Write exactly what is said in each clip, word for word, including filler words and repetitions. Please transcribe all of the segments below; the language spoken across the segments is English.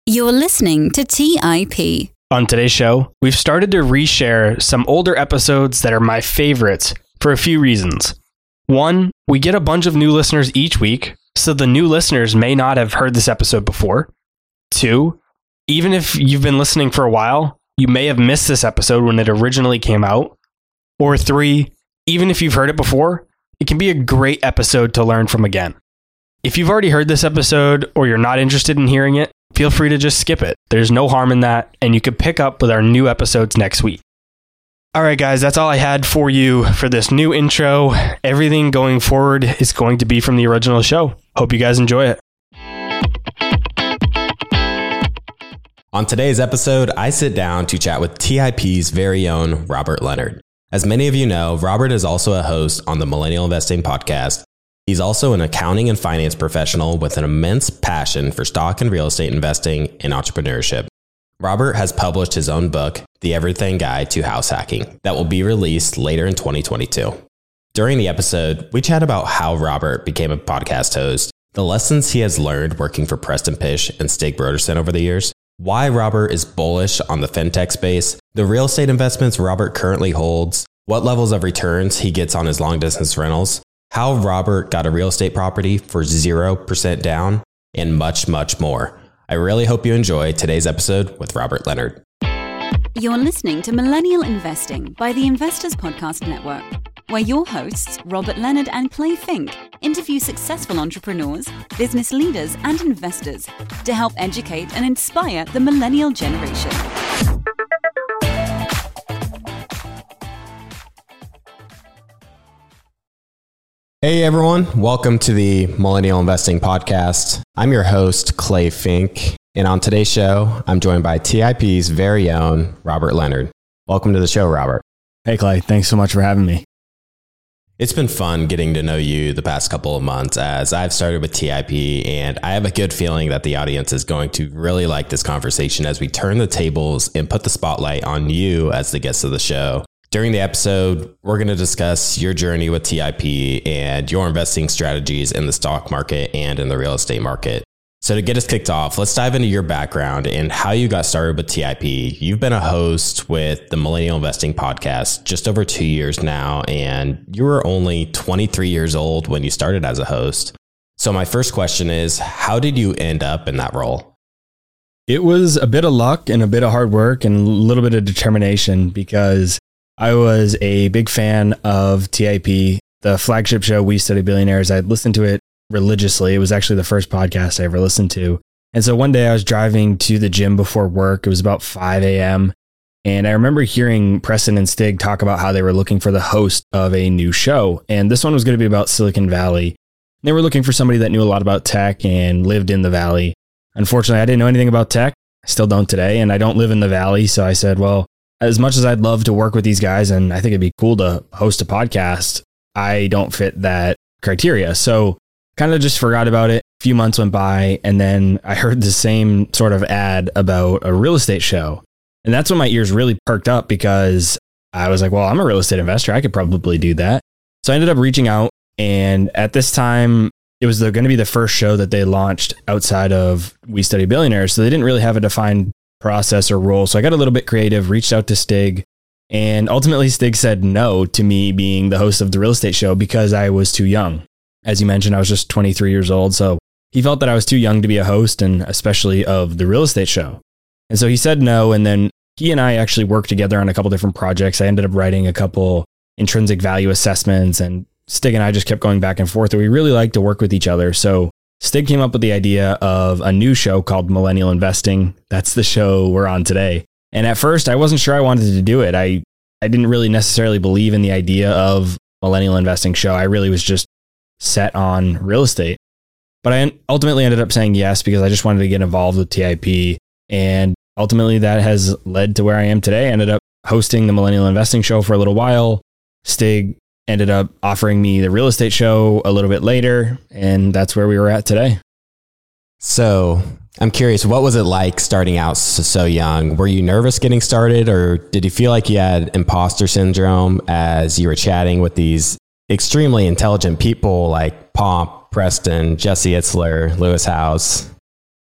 You're listening to T I P. On today's show, we've started to reshare some older episodes that are my favorites for a few reasons. One, we get a bunch of new listeners each week, so the new listeners may not have heard this episode before. Two, even if you've been listening for a while, you may have missed this episode when it originally came out. Or three, even if you've heard it before, it can be a great episode to learn from again. If you've already heard this episode or you're not interested in hearing it, feel free to just skip it. There's no harm in that, and you could pick up with our new episodes next week. All right, guys, that's all I had for you for this new intro. Everything going forward is going to be from the original show. Hope you guys enjoy it. On today's episode, I sit down to chat with T I P's very own Robert Leonard. As many of you know, Robert is also a host on the Millennial Investing Podcast. He's also an accounting and finance professional with an immense passion for stock and real estate investing and entrepreneurship. Robert has published his own book, The Everything Guide to House Hacking, that will be released later in twenty twenty-two. During the episode, we chat about how Robert became a podcast host, the lessons he has learned working for Preston Pysh and Stig Brodersen over the years, why Robert is bullish on the fintech space, the real estate investments Robert currently holds, what levels of returns he gets on his long distance rentals, how Robert got a real estate property for zero percent down, and much, much more. I really hope you enjoy today's episode with Robert Leonard. You're listening to Millennial Investing by the Investors Podcast Network, where your hosts, Robert Leonard and Clay Fink, interview successful entrepreneurs, business leaders, and investors to help educate and inspire the millennial generation. Hey everyone, welcome to the Millennial Investing Podcast. I'm your host, Clay Fink, and on today's show, I'm joined by T I P's very own Robert Leonard. Welcome to the show, Robert. Hey Clay, thanks so much for having me. It's been fun getting to know you the past couple of months as I've started with T I P, and I have a good feeling that the audience is going to really like this conversation as we turn the tables and put the spotlight on you as the guest of the show. During the episode, we're going to discuss your journey with T I P and your investing strategies in the stock market and in the real estate market. So to get us kicked off, let's dive into your background and how you got started with T I P. You've been a host with the Millennial Investing Podcast just over two years now, and you were only twenty-three years old when you started as a host. So my first question is, how did you end up in that role? It was a bit of luck and a bit of hard work and a little bit of determination because I was a big fan of T I P, the flagship show, We Study Billionaires. I'd listened to it religiously. It was actually the first podcast I ever listened to. And so one day I was driving to the gym before work. It was about five a.m. And I remember hearing Preston and Stig talk about how they were looking for the host of a new show. And this one was going to be about Silicon Valley. They were looking for somebody that knew a lot about tech and lived in the Valley. Unfortunately, I didn't know anything about tech. I still don't today. And I don't live in the Valley. So I said, well, as much as I'd love to work with these guys, and I think it'd be cool to host a podcast, I don't fit that criteria. So kind of just forgot about it. A few months went by, and then I heard the same sort of ad about a real estate show. And that's when my ears really perked up because I was like, well, I'm a real estate investor. I could probably do that. So I ended up reaching out. And at this time, it was going to be the first show that they launched outside of We Study Billionaires. So they didn't really have a defined process or role. So I got a little bit creative, reached out to Stig, and ultimately Stig said no to me being the host of the real estate show because I was too young. As you mentioned, I was just twenty-three years old. So he felt that I was too young to be a host, and especially of the real estate show. And so he said no. And then he and I actually worked together on a couple different projects. I ended up writing a couple intrinsic value assessments, and Stig and I just kept going back and forth. And we really liked to work with each other. So Stig came up with the idea of a new show called Millennial Investing. That's the show we're on today. And at first, I wasn't sure I wanted to do it. I, I didn't really necessarily believe in the idea of Millennial Investing show. I really was just set on real estate. But I ultimately ended up saying yes because I just wanted to get involved with T I P. And ultimately, that has led to where I am today. I ended up hosting the Millennial Investing show for a little while. Stig ended up offering me the real estate show a little bit later, and that's where we were at today. So I'm curious, what was it like starting out so, so young? Were you nervous getting started, or did you feel like you had imposter syndrome as you were chatting with these extremely intelligent people like Pomp, Preston, Jesse Itzler, Lewis Howes?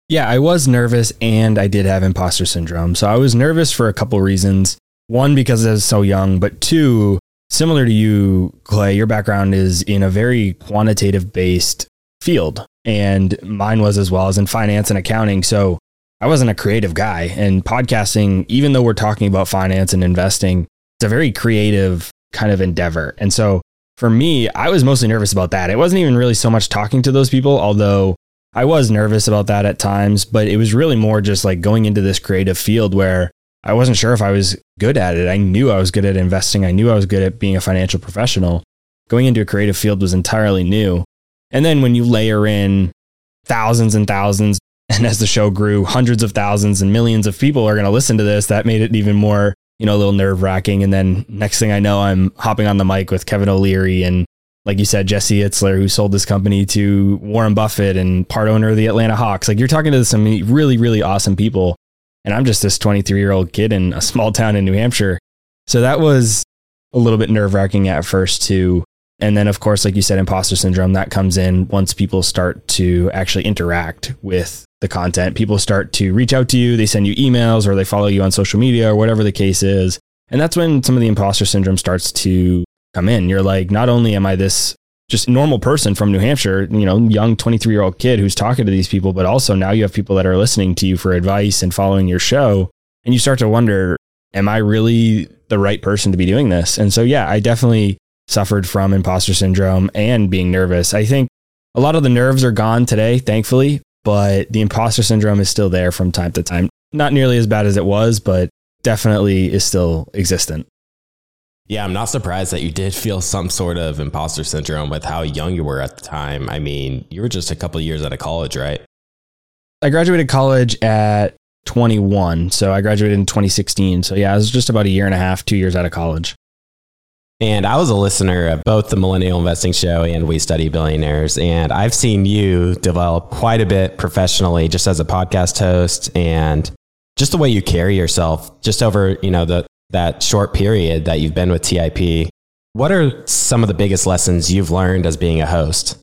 Yeah, I was nervous and I did have imposter syndrome. So I was nervous for a couple reasons. One, because I was so young, but two, similar to you, Clay, your background is in a very quantitative based field, and mine was as well, as in finance and accounting. So I wasn't a creative guy, and podcasting, even though we're talking about finance and investing, it's a very creative kind of endeavor. And so for me, I was mostly nervous about that. It wasn't even really so much talking to those people, although I was nervous about that at times, but it was really more just like going into this creative field where I wasn't sure if I was good at it. I knew I was good at investing. I knew I was good at being a financial professional. Going into a creative field was entirely new. And then when you layer in thousands and thousands, and as the show grew, hundreds of thousands and millions of people are going to listen to this, that made it even more, you know, a little nerve wracking. And then next thing I know, I'm hopping on the mic with Kevin O'Leary and, like you said, Jesse Itzler, who sold this company to Warren Buffett and part owner of the Atlanta Hawks. Like, you're talking to some really, really awesome people. And I'm just this twenty-three year old kid in a small town in New Hampshire. So that was a little bit nerve wracking at first too. And then of course, like you said, imposter syndrome, that comes in once people start to actually interact with the content. People start to reach out to you. They send you emails or they follow you on social media or whatever the case is. And that's when some of the imposter syndrome starts to come in. You're like, not only am I this just normal person from New Hampshire, you know, young twenty-three year old kid who's talking to these people, but also now you have people that are listening to you for advice and following your show. And you start to wonder, am I really the right person to be doing this? And so, yeah, I definitely suffered from imposter syndrome and being nervous. I think a lot of the nerves are gone today, thankfully, but the imposter syndrome is still there from time to time. Not nearly as bad as it was, but definitely is still existent. Yeah, I'm not surprised that you did feel some sort of imposter syndrome with how young you were at the time. I mean, you were just a couple of years out of college, right? I graduated college at twenty-one. So I graduated in twenty sixteen. So yeah, I was just about a year and a half, two years out of college. And I was a listener of both the Millennial Investing Show and We Study Billionaires. And I've seen you develop quite a bit professionally, just as a podcast host and just the way you carry yourself just over, you know, the that short period that you've been with T I P. What are some of the biggest lessons you've learned as being a host?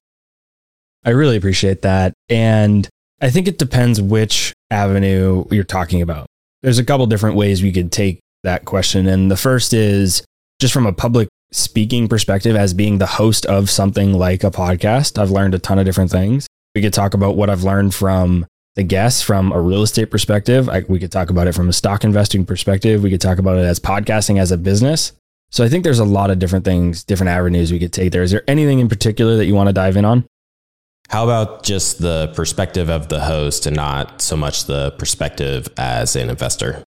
I really appreciate that. And I think it depends which avenue you're talking about. There's a couple different ways we could take that question. And the first is just from a public speaking perspective, as being the host of something like a podcast. I've learned a ton of different things. We could talk about what I've learned from the guests from a real estate perspective. I, we could talk about it from a stock investing perspective. We could talk about it as podcasting as a business. So I think there's a lot of different things, different avenues we could take there. Is there anything in particular that you want to dive in on? How about just the perspective of the host and not so much the perspective as an investor?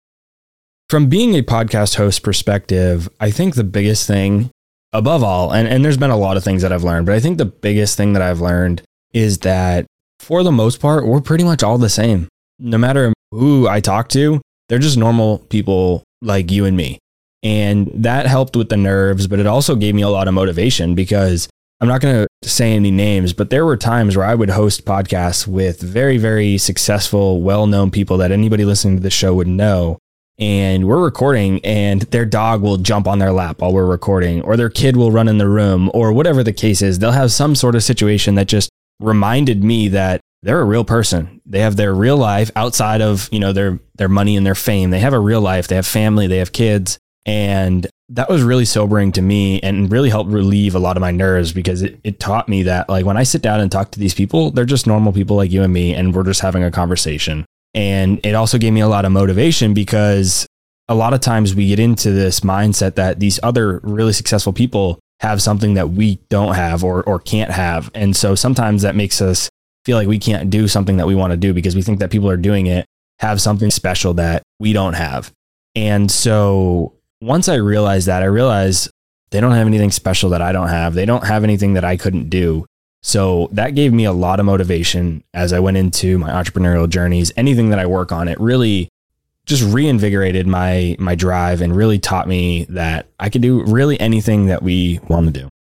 From being a podcast host perspective, I think the biggest thing above all, and, and there's been a lot of things that I've learned, but I think the biggest thing that I've learned is that for the most part, we're pretty much all the same. No matter who I talk to, they're just normal people like you and me. And that helped with the nerves, but it also gave me a lot of motivation because I'm not going to say any names, but there were times where I would host podcasts with very, very successful, well-known people that anybody listening to the show would know. And we're recording and their dog will jump on their lap while we're recording, or their kid will run in the room, or whatever the case is. They'll have some sort of situation that just reminded me that they're a real person. They have their real life outside of, you know, their, their money and their fame. They have a real life. They have family. They have kids. And that was really sobering to me and really helped relieve a lot of my nerves because it, it taught me that, like, when I sit down and talk to these people, they're just normal people like you and me, and we're just having a conversation. And it also gave me a lot of motivation because a lot of times we get into this mindset that these other really successful people have something that we don't have or or can't have. And so sometimes that makes us feel like we can't do something that we want to do because we think that people are doing it, have something special that we don't have. And so once I realized that, I realized they don't have anything special that I don't have. They don't have anything that I couldn't do. So that gave me a lot of motivation as I went into my entrepreneurial journeys. Anything that I work on, it really just reinvigorated my my drive and really taught me that I could do really anything that we want to do.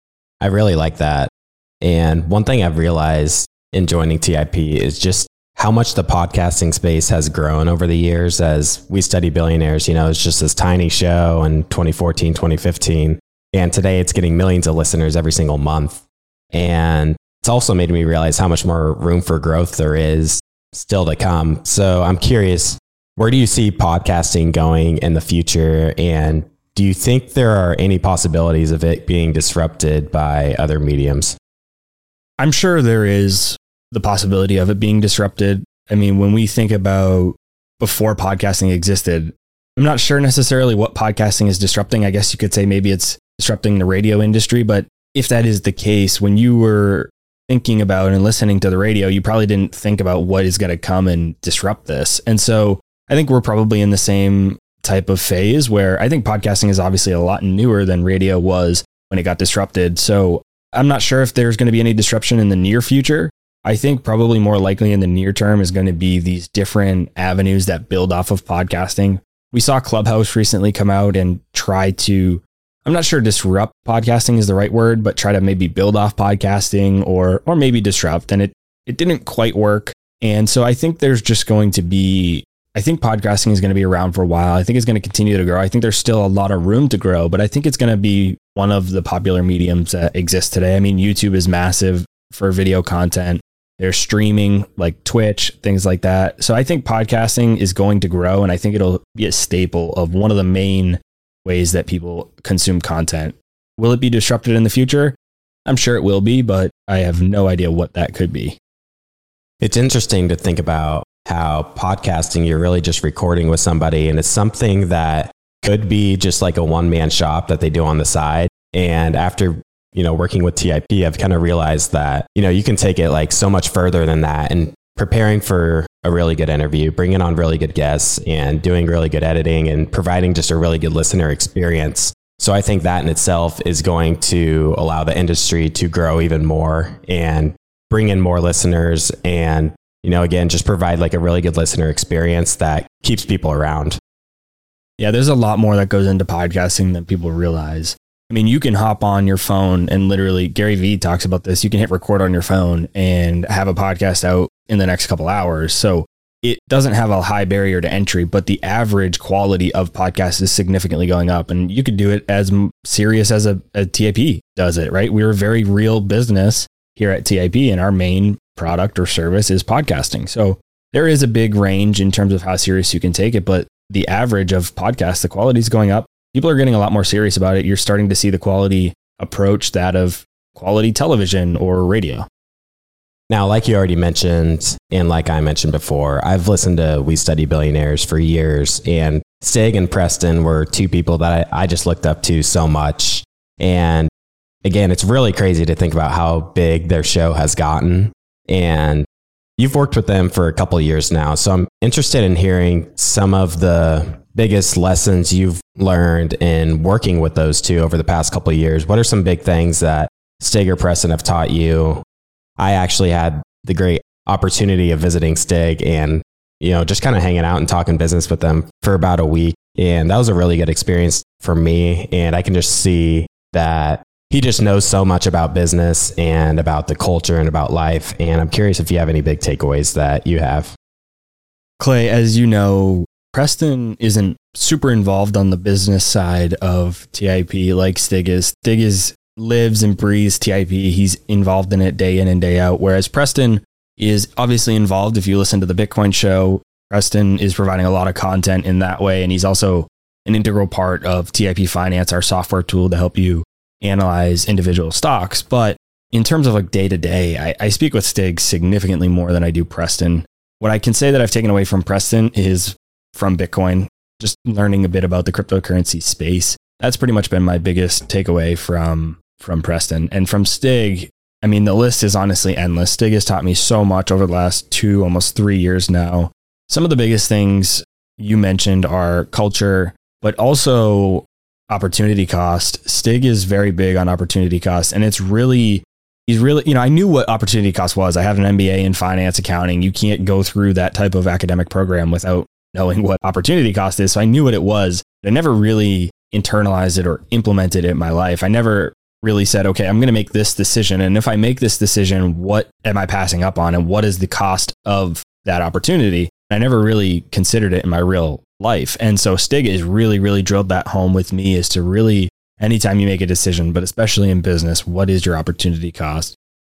I really like that. And one thing I've realized in joining T I P is just how much the podcasting space has grown over the years. As We Study Billionaires, you know, it's just this tiny show in twenty fourteen, twenty fifteen. And today it's getting millions of listeners every single month. And it's also made me realize how much more room for growth there is still to come. So I'm curious, where do you see podcasting going in the future? And do you think there are any possibilities of it being disrupted by other mediums? I'm sure there is the possibility of it being disrupted. I mean, when we think about before podcasting existed, I'm not sure necessarily what podcasting is disrupting. I guess you could say maybe it's disrupting the radio industry. But if that is the case, when you were thinking about and listening to the radio, you probably didn't think about what is going to come and disrupt this. And so I think we're probably in the same type of phase where I think podcasting is obviously a lot newer than radio was when it got disrupted. So I'm not sure if there's going to be any disruption in the near future. I think probably more likely in the near term is going to be these different avenues that build off of podcasting. We saw Clubhouse recently come out and try to, I'm not sure disrupt podcasting is the right word, but try to maybe build off podcasting or or maybe disrupt. And it, it didn't quite work. And so I think there's just going to be, I think podcasting is going to be around for a while. I think it's going to continue to grow. I think there's still a lot of room to grow, but I think it's going to be one of the popular mediums that exist today. I mean, YouTube is massive for video content. There's streaming like Twitch, things like that. So I think podcasting is going to grow, and I think it'll be a staple of one of the main ways that people consume content. Will it be disrupted in the future? I'm sure it will be, but I have no idea what that could be. It's interesting to think about how podcasting, you're really just recording with somebody, and it's something that could be just like a one-man shop that they do on the side. And after, you know, working with T I P, I've kind of realized that, you know, you can take it like so much further than that, and preparing for a really good interview, bringing on really good guests and doing really good editing and providing just a really good listener experience. So I think that in itself is going to allow the industry to grow even more and bring in more listeners and, you know, again, just provide like a really good listener experience that keeps people around. Yeah, there's a lot more that goes into podcasting than people realize. I mean, you can hop on your phone and literally, Gary Vee talks about this, you can hit record on your phone and have a podcast out in the next couple hours. So it doesn't have a high barrier to entry, but the average quality of podcasts is significantly going up. And you could do it as serious as a, a T I P does it, right? We're a very real business here at T I P, and our main product or service is podcasting. So there is a big range in terms of how serious you can take it, but the average of podcasts, the quality is going up. People are getting a lot more serious about it. You're starting to see the quality approach that of quality television or radio. Now, like you already mentioned, and like I mentioned before, I've listened to We Study Billionaires for years, and Stig and Preston were two people that I, I just looked up to so much. And again, it's really crazy to think about how big their show has gotten. And you've worked with them for a couple of years now. So I'm interested in hearing some of the biggest lessons you've learned in working with those two over the past couple of years. What are some big things that Stig or Preston have taught you? I actually had the great opportunity of visiting Stig and, you know, just kind of hanging out and talking business with them for about a week. And that was a really good experience for me. And I can just see that he just knows so much about business and about the culture and about life. And I'm curious if you have any big takeaways that you have. Clay, as you know, Preston isn't super involved on the business side of T I P like Stig is. Stig is lives and breathes T I P. He's involved in it day in and day out. Whereas Preston is obviously involved. If you listen to the Bitcoin show, Preston is providing a lot of content in that way. And he's also an integral part of T I P Finance, our software tool to help you analyze individual stocks. But in terms of like day to day, I, I speak with Stig significantly more than I do Preston. What I can say that I've taken away from Preston is from Bitcoin, just learning a bit about the cryptocurrency space. That's pretty much been my biggest takeaway from from Preston. And from Stig, I mean, the list is honestly endless. Stig has taught me so much over the last two, almost three years now. Some of the biggest things you mentioned are culture, but also opportunity cost. Stig is very big on opportunity cost. And it's really, he's really, you know, I knew what opportunity cost was. I have an M B A in finance accounting. You can't go through that type of academic program without knowing what opportunity cost is. So I knew what it was, but I never really internalized it or implemented it in my life. I never really said, okay, I'm going to make this decision. And if I make this decision, what am I passing up on? And what is the cost of that opportunity? I never really considered it in my real life. And so Stig has really, really drilled that home with me, is to really, anytime you make a decision, but especially in business, what is your opportunity cost?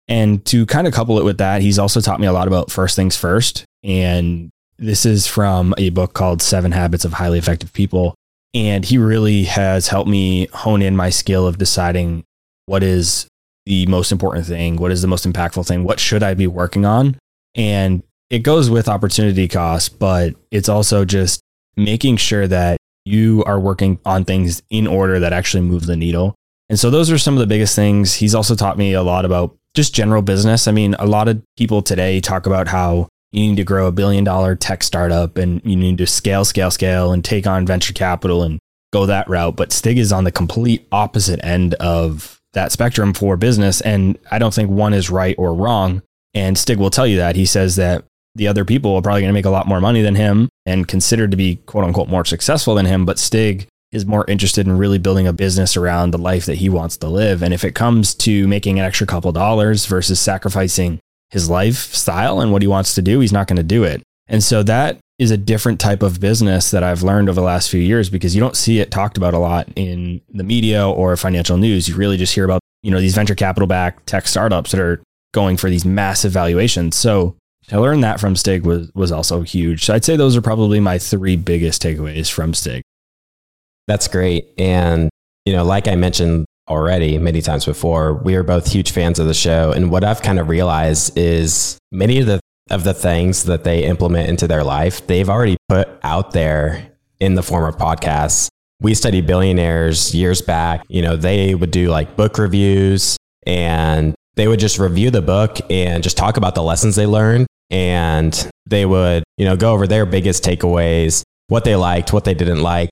And to kind of couple it with that, he's also taught me a lot about first things first. And this is from a book called Seven Habits of Highly Effective People. And he really has helped me hone in my skill of deciding what is the most important thing, what is the most impactful thing, what should I be working on? And it goes with opportunity cost, but it's also just making sure that you are working on things in order that actually move the needle. And so those are some of the biggest things. He's also taught me a lot about just general business. I mean, a lot of people today talk about how you need to grow a billion dollar tech startup and you need to scale, scale, scale and take on venture capital and go that route. But Stig is on the complete opposite end of that spectrum for business. And I don't think one is right or wrong. And Stig will tell you that. He says that the other people are probably going to make a lot more money than him and considered to be quote unquote more successful than him. But Stig is more interested in really building a business around the life that he wants to live. And if it comes to making an extra couple dollars versus sacrificing his lifestyle and what he wants to do, he's not going to do it. And so that is a different type of business that I've learned over the last few years, because you don't see it talked about a lot in the media or financial news. You really just hear about, you know, these venture capital backed tech startups that are going for these massive valuations. So I learned that from Stig was, was also huge. So I'd say those are probably my three biggest takeaways from Stig. That's great. And, you know, like I mentioned already many times before, we are both huge fans of the show. And what I've kind of realized is many of the of the things that they implement into their life, they've already put out there in the form of podcasts. We Study Billionaires years back, you know, they would do like book reviews and they would just review the book and just talk about the lessons they learned. And they would, you know, go over their biggest takeaways, what they liked, what they didn't like.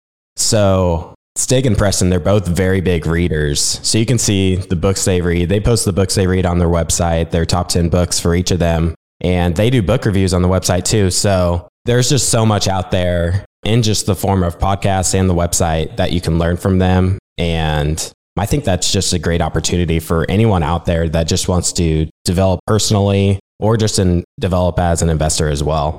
So Stig and Preston, they're both very big readers. So you can see the books they read. They post the books they read on their website, their top ten books for each of them. And they do book reviews on the website too. So there's just so much out there in just the form of podcasts and the website that you can learn from them. And I think that's just a great opportunity for anyone out there that just wants to develop personally or just in, develop as an investor as well.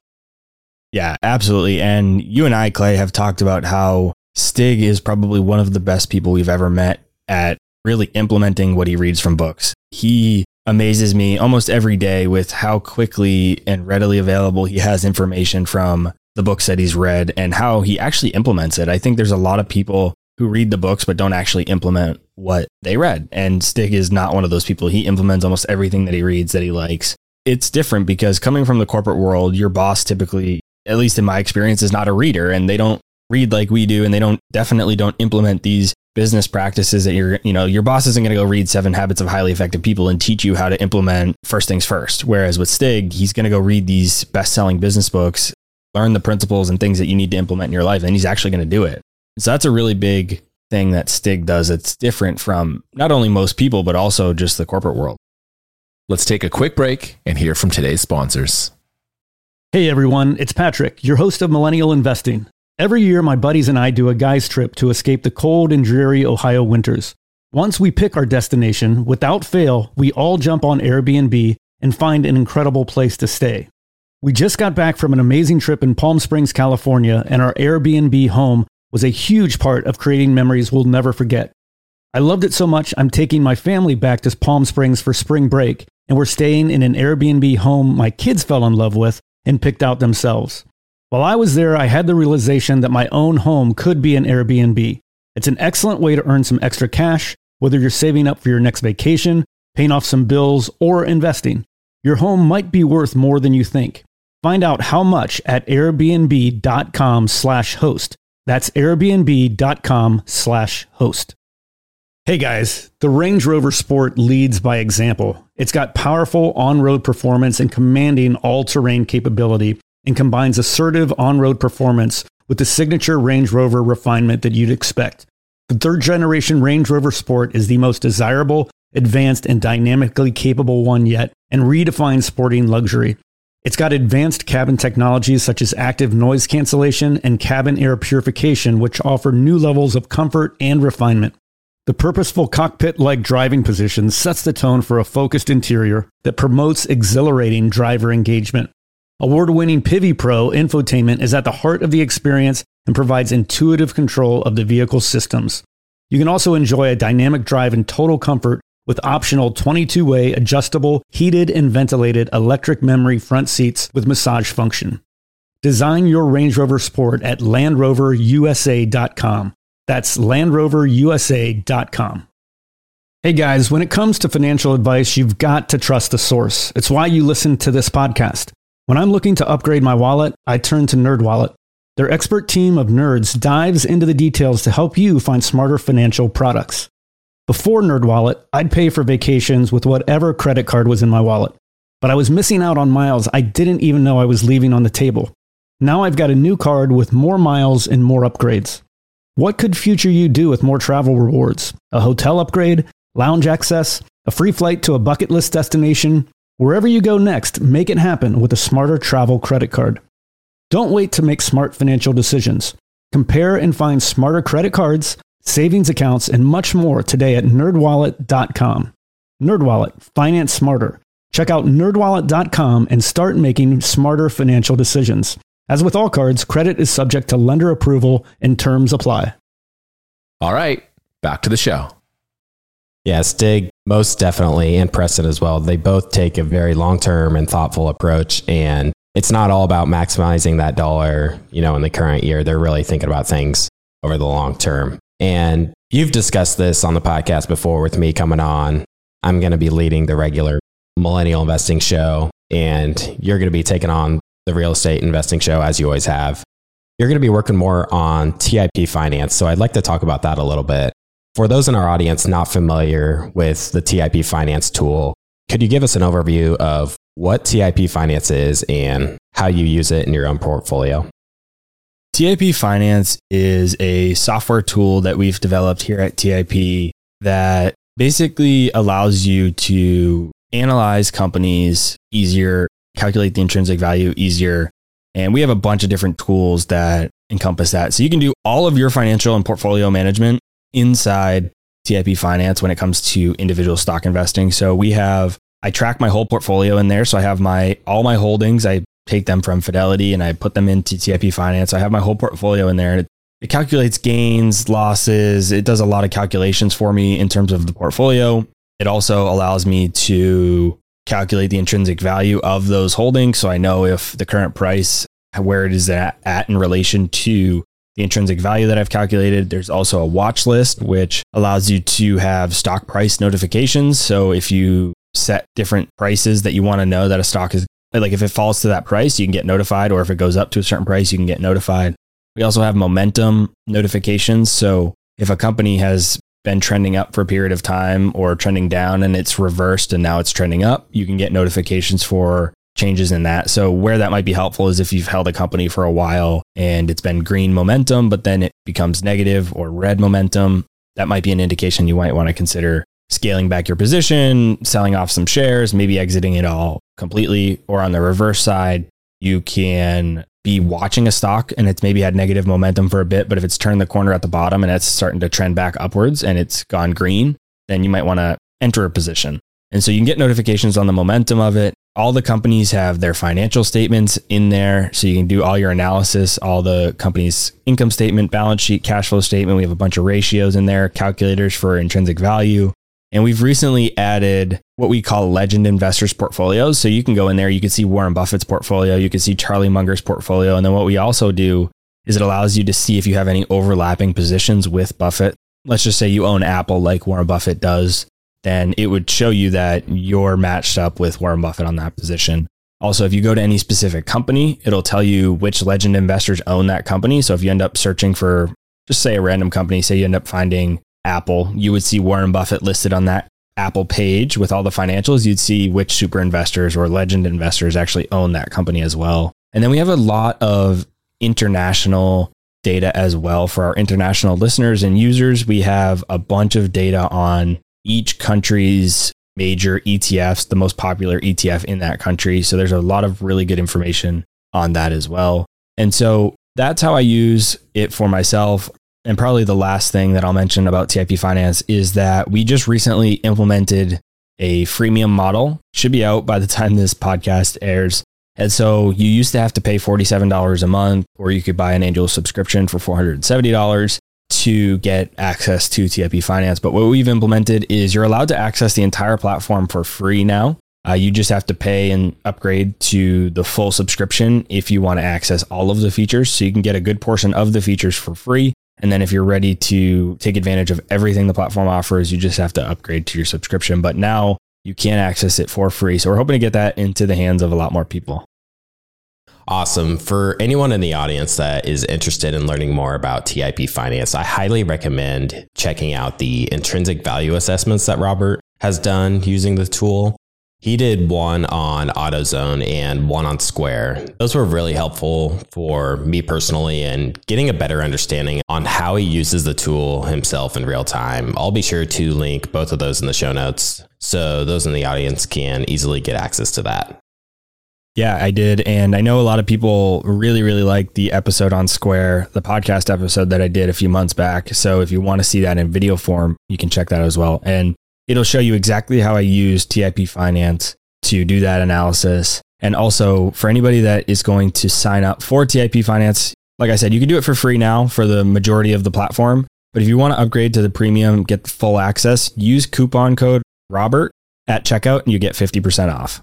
Yeah, absolutely. And you and I, Clay, have talked about how Stig is probably one of the best people we've ever met at really implementing what he reads from books. He amazes me almost every day with how quickly and readily available he has information from the books that he's read and how he actually implements it. I think there's a lot of people who read the books but don't actually implement what they read. And Stig is not one of those people. He implements almost everything that he reads that he likes. It's different because coming from the corporate world, your boss typically, at least in my experience, is not a reader, and they don't read like we do, and they don't definitely don't implement these business practices that you're, you know, your boss isn't going to go read Seven Habits of Highly Effective People and teach you how to implement first things first. Whereas with Stig, he's going to go read these best-selling business books, learn the principles and things that you need to implement in your life, and he's actually going to do it. So that's a really big thing that Stig does. It's different from not only most people, but also just the corporate world. Let's take a quick break and hear from today's sponsors. Hey everyone, it's Patrick, your host of Millennial Investing. Every year, my buddies and I do a guy's trip to escape the cold and dreary Ohio winters. Once we pick our destination, without fail, we all jump on Airbnb and find an incredible place to stay. We just got back from an amazing trip in Palm Springs, California, and our Airbnb home was a huge part of creating memories we'll never forget. I loved it so much, I'm taking my family back to Palm Springs for spring break, and we're staying in an Airbnb home my kids fell in love with and picked out themselves. While I was there, I had the realization that my own home could be an Airbnb. It's an excellent way to earn some extra cash, whether you're saving up for your next vacation, paying off some bills, or investing. Your home might be worth more than you think. Find out how much at airbnb.com slash host. That's airbnb.com slash host. Hey guys, the Range Rover Sport leads by example. It's got powerful on-road performance and commanding all-terrain capability, and combines assertive on-road performance with the signature Range Rover refinement that you'd expect. The third-generation Range Rover Sport is the most desirable, advanced, and dynamically capable one yet, and redefines sporting luxury. It's got advanced cabin technologies such as active noise cancellation and cabin air purification, which offer new levels of comfort and refinement. The purposeful cockpit-like driving position sets the tone for a focused interior that promotes exhilarating driver engagement. Award-winning Pivi Pro infotainment is at the heart of the experience and provides intuitive control of the vehicle systems. You can also enjoy a dynamic drive in total comfort with optional twenty-two way adjustable, heated and ventilated electric memory front seats with massage function. Design your Range Rover Sport at land rover u s a dot com. That's land rover u s a dot com. Hey guys, when it comes to financial advice, you've got to trust the source. It's why you listen to this podcast. When I'm looking to upgrade my wallet, I turn to NerdWallet. Their expert team of nerds dives into the details to help you find smarter financial products. Before NerdWallet, I'd pay for vacations with whatever credit card was in my wallet, but I was missing out on miles I didn't even know I was leaving on the table. Now I've got a new card with more miles and more upgrades. What could future you do with more travel rewards? A hotel upgrade, lounge access, a free flight to a bucket list destination? Wherever you go next, make it happen with a smarter travel credit card. Don't wait to make smart financial decisions. Compare and find smarter credit cards, savings accounts, and much more today at nerd wallet dot com. NerdWallet, finance smarter. Check out nerd wallet dot com and start making smarter financial decisions. As with all cards, credit is subject to lender approval and terms apply. All right, back to the show. Yeah, Stig, most definitely, and Preston as well. They both take a very long-term and thoughtful approach, and it's not all about maximizing that dollar, you know, in the current year. They're really thinking about things over the long term. And you've discussed this on the podcast before with me coming on. I'm going to be leading the regular Millennial Investing show, and you're going to be taking on the real estate investing show as you always have. You're going to be working more on T I P finance. So I'd like to talk about that a little bit. For those in our audience not familiar with the T I P finance tool, could you give us an overview of what T I P finance is and how you use it in your own portfolio? T I P Finance is a software tool that we've developed here at T I P that basically allows you to analyze companies easier, calculate the intrinsic value easier. And we have a bunch of different tools that encompass that. So you can do all of your financial and portfolio management inside T I P Finance when it comes to individual stock investing. So we have, I track my whole portfolio in there. So I have my, all my holdings. I take them from Fidelity and I put them into T I P Finance. I have my whole portfolio in there. It, it calculates gains, losses. It does a lot of calculations for me in terms of the portfolio. It also allows me to calculate the intrinsic value of those holdings. So I know if the current price, where it is at, at in relation to the intrinsic value that I've calculated. There's also a watch list, which allows you to have stock price notifications. So if you set different prices that you want to know that a stock is, like if it falls to that price, you can get notified, or if it goes up to a certain price, you can get notified. We also have momentum notifications. So if a company has been trending up for a period of time or trending down and it's reversed and now it's trending up, you can get notifications for changes in that. So where that might be helpful is if you've held a company for a while and it's been green momentum, but then it becomes negative or red momentum, that might be an indication you might want to consider scaling back your position, selling off some shares, maybe exiting it all completely. Or on the reverse side, you can be watching a stock and it's maybe had negative momentum for a bit, but if it's turned the corner at the bottom and it's starting to trend back upwards and it's gone green, then you might want to enter a position. And so you can get notifications on the momentum of it. All the companies have their financial statements in there, so you can do all your analysis, all the company's income statement, balance sheet, cash flow statement. We have a bunch of ratios in there, calculators for intrinsic value. And we've recently added what we call legend investors portfolios. So you can go in there, you can see Warren Buffett's portfolio, you can see Charlie Munger's portfolio. And then what we also do is it allows you to see if you have any overlapping positions with Buffett. Let's just say you own Apple like Warren Buffett does, then it would show you that you're matched up with Warren Buffett on that position. Also, if you go to any specific company, it'll tell you which legend investors own that company. So if you end up searching for, just say a random company, say you end up finding Apple, you would see Warren Buffett listed on that Apple page with all the financials. You'd see which super investors or legend investors actually own that company as well. And then we have a lot of international data as well for our international listeners and users. We have a bunch of data on each country's major E T Fs, the most popular E T F in that country. So there's a lot of really good information on that as well. And so that's how I use it for myself. And probably the last thing that I'll mention about T I P Finance is that we just recently implemented a freemium model. Should be out by the time this podcast airs. And so you used to have to pay forty-seven dollars a month, or you could buy an annual subscription for four hundred seventy dollars. to get access to T I P Finance. But what we've implemented is you're allowed to access the entire platform for free now. Uh, you just have to pay and upgrade to the full subscription if you want to access all of the features. So you can get a good portion of the features for free. And then if you're ready to take advantage of everything the platform offers, you just have to upgrade to your subscription. But now you can access it for free. So we're hoping to get that into the hands of a lot more people. Awesome. For anyone in the audience that is interested in learning more about T I P Finance, I highly recommend checking out the intrinsic value assessments that Robert has done using the tool. He did one on AutoZone and one on Square. Those were really helpful for me personally and getting a better understanding on how he uses the tool himself in real time. I'll be sure to link both of those in the show notes so those in the audience can easily get access to that. Yeah, I did. And I know a lot of people really, really like the episode on Square, the podcast episode that I did a few months back. So if you want to see that in video form, you can check that as well. And it'll show you exactly how I use T I P Finance to do that analysis. And also for anybody that is going to sign up for T I P Finance, like I said, you can do it for free now for the majority of the platform. But if you want to upgrade to the premium, get the full access, use coupon code Robert at checkout and you get fifty percent off.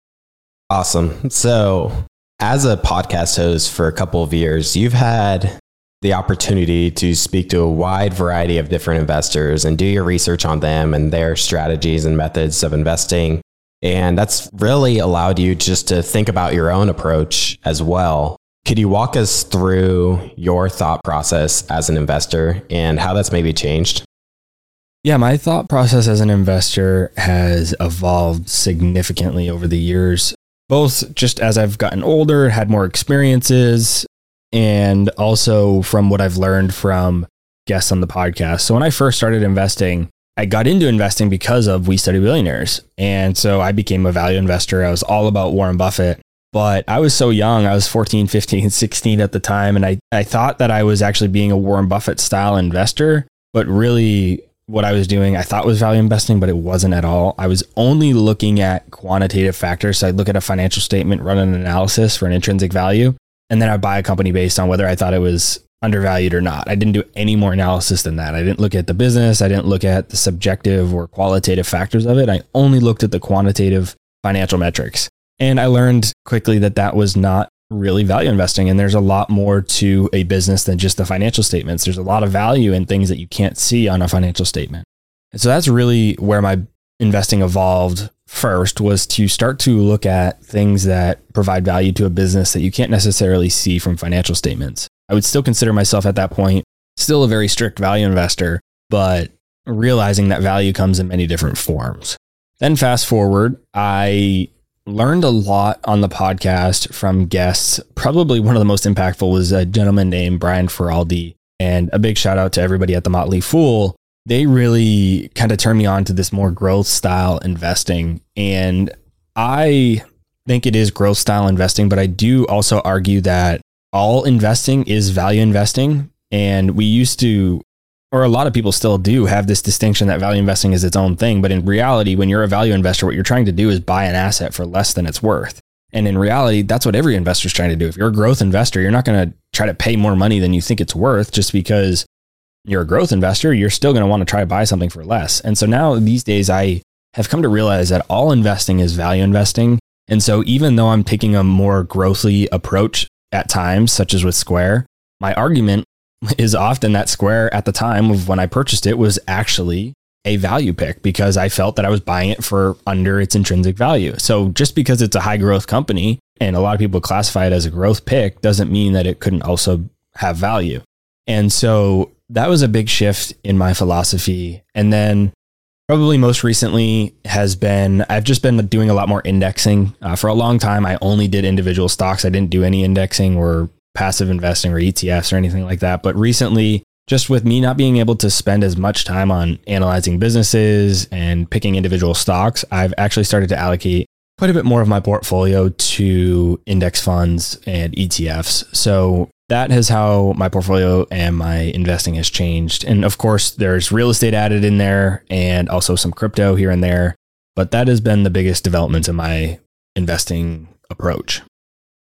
Awesome. So as a podcast host for a couple of years, you've had the opportunity to speak to a wide variety of different investors and do your research on them and their strategies and methods of investing. And that's really allowed you just to think about your own approach as well. Could you walk us through your thought process as an investor and how that's maybe changed? Yeah, my thought process as an investor has evolved significantly over the years, both just as I've gotten older, had more experiences, and also from what I've learned from guests on the podcast. So when I first started investing, I got into investing because of We Study Billionaires. And so I became a value investor. I was all about Warren Buffett, but I was so young. I was fourteen, fifteen, sixteen at the time. And I, I thought that I was actually being a Warren Buffett style investor, but really what I was doing, I thought was value investing, but it wasn't at all. I was only looking at quantitative factors. So I'd look at a financial statement, run an analysis for an intrinsic value, and then I'd buy a company based on whether I thought it was undervalued or not. I didn't do any more analysis than that. I didn't look at the business. I didn't look at the subjective or qualitative factors of it. I only looked at the quantitative financial metrics. And I learned quickly that that was not really value investing. And there's a lot more to a business than just the financial statements. There's a lot of value in things that you can't see on a financial statement. And so that's really where my investing evolved first, was to start to look at things that provide value to a business that you can't necessarily see from financial statements. I would still consider myself at that point still a very strict value investor, but realizing that value comes in many different forms. Then fast forward, I learned a lot on the podcast from guests. Probably one of the most impactful was a gentleman named Brian Feraldi, and a big shout out to everybody at the Motley Fool. They really kind of turned me on to this more growth style investing. And I think it is growth style investing, but I do also argue that all investing is value investing. And we used to, or a lot of people still do, have this distinction that value investing is its own thing. But in reality, when you're a value investor, what you're trying to do is buy an asset for less than it's worth. And in reality, that's what every investor is trying to do. If you're a growth investor, you're not going to try to pay more money than you think it's worth just because you're a growth investor. You're still going to want to try to buy something for less. And so now these days, I have come to realize that all investing is value investing. And so even though I'm taking a more growthy approach at times, such as with Square, my argument is often that Square at the time of when I purchased it was actually a value pick because I felt that I was buying it for under its intrinsic value. So just because it's a high growth company and a lot of people classify it as a growth pick doesn't mean that it couldn't also have value. And so that was a big shift in my philosophy. And then probably most recently has been, I've just been doing a lot more indexing. Uh, for a long time, I only did individual stocks. I didn't do any indexing or passive investing or E T Fs or anything like that. But recently, just with me not being able to spend as much time on analyzing businesses and picking individual stocks, I've actually started to allocate quite a bit more of my portfolio to index funds and E T Fs. So that is how my portfolio and my investing has changed. And of course, there's real estate added in there and also some crypto here and there. But that has been the biggest development in my investing approach.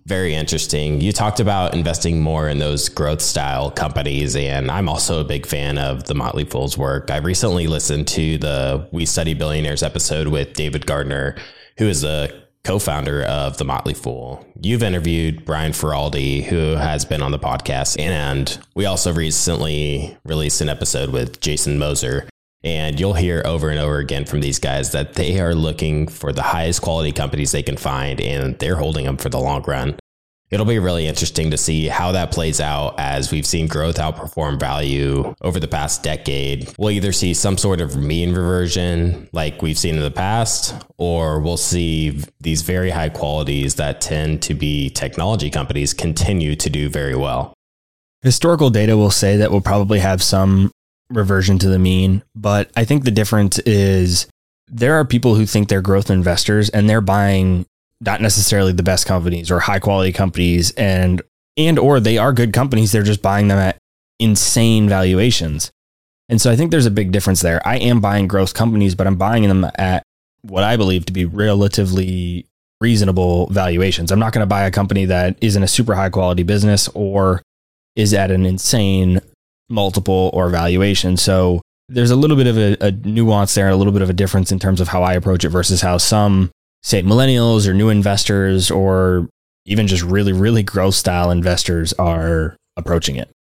very interesting. You talked about investing more in those growth style companies, and I'm also a big fan of the Motley Fool's work. I recently listened to the We Study Billionaires episode with David Gardner, who is the co-founder of the Motley Fool. You've interviewed Brian Feroldi, who has been on the podcast, and we also recently released an episode with Jason Moser. And you'll hear over and over again from these guys that they are looking for the highest quality companies they can find, and they're holding them for the long run. It'll be really interesting to see how that plays out, as we've seen growth outperform value over the past decade. We'll either see some sort of mean reversion like we've seen in the past, or we'll see these very high qualities that tend to be technology companies continue to do very well. Historical data will say that we'll probably have some reversion to the mean, but I think the difference is there are people who think they're growth investors and they're buying not necessarily the best companies or high quality companies, and and or they are good companies, they're just buying them at insane valuations. And so I think there's a big difference there. I am buying growth companies, but I'm buying them at what I believe to be relatively reasonable valuations. I'm not going to buy a company that isn't a super high quality business or is at an insane multiple or valuation. So there's a little bit of a, a nuance there, and a little bit of a difference in terms of how I approach it versus how some, say, millennials or new investors or even just really, really growth style investors are approaching it.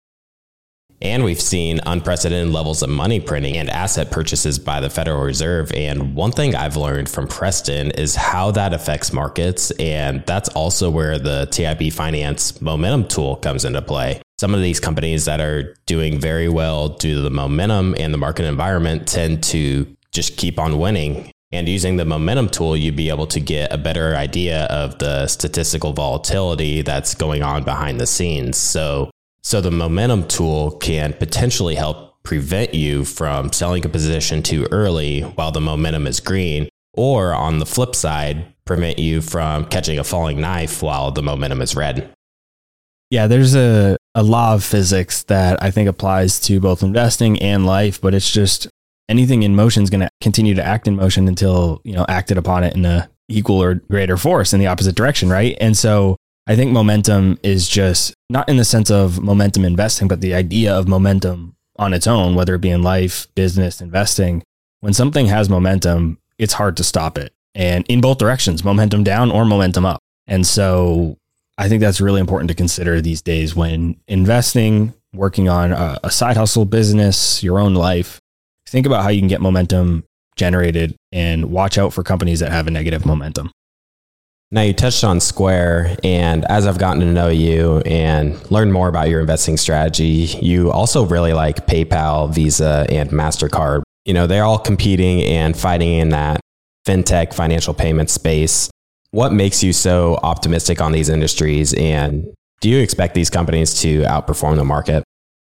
And we've seen unprecedented levels of money printing and asset purchases by the Federal Reserve. And one thing I've learned from Preston is how that affects markets. And that's also where the T I P Finance momentum tool comes into play. Some of these companies that are doing very well due to the momentum and the market environment tend to just keep on winning. And using the momentum tool, you'd be able to get a better idea of the statistical volatility that's going on behind the scenes. So, so the momentum tool can potentially help prevent you from selling a position too early while the momentum is green, or on the flip side, prevent you from catching a falling knife while the momentum is red. Yeah, there's a, a law of physics that I think applies to both investing and life, but it's just anything in motion is going to continue to act in motion until, you know, acted upon it in a equal or greater force in the opposite direction, right? And so I think momentum is just not in the sense of momentum investing, but the idea of momentum on its own, whether it be in life, business, investing. When something has momentum, it's hard to stop it. And in both directions, momentum down or momentum up. And so I think that's really important to consider these days when investing, working on a, a side hustle business, your own life. Think about how you can get momentum generated and watch out for companies that have a negative momentum. Now, you touched on Square, and as I've gotten to know you and learned more about your investing strategy, you also really like PayPal, Visa, and MasterCard. You know, they're all competing and fighting in that fintech financial payment space. What makes you so optimistic on these industries, and do you expect these companies to outperform the market?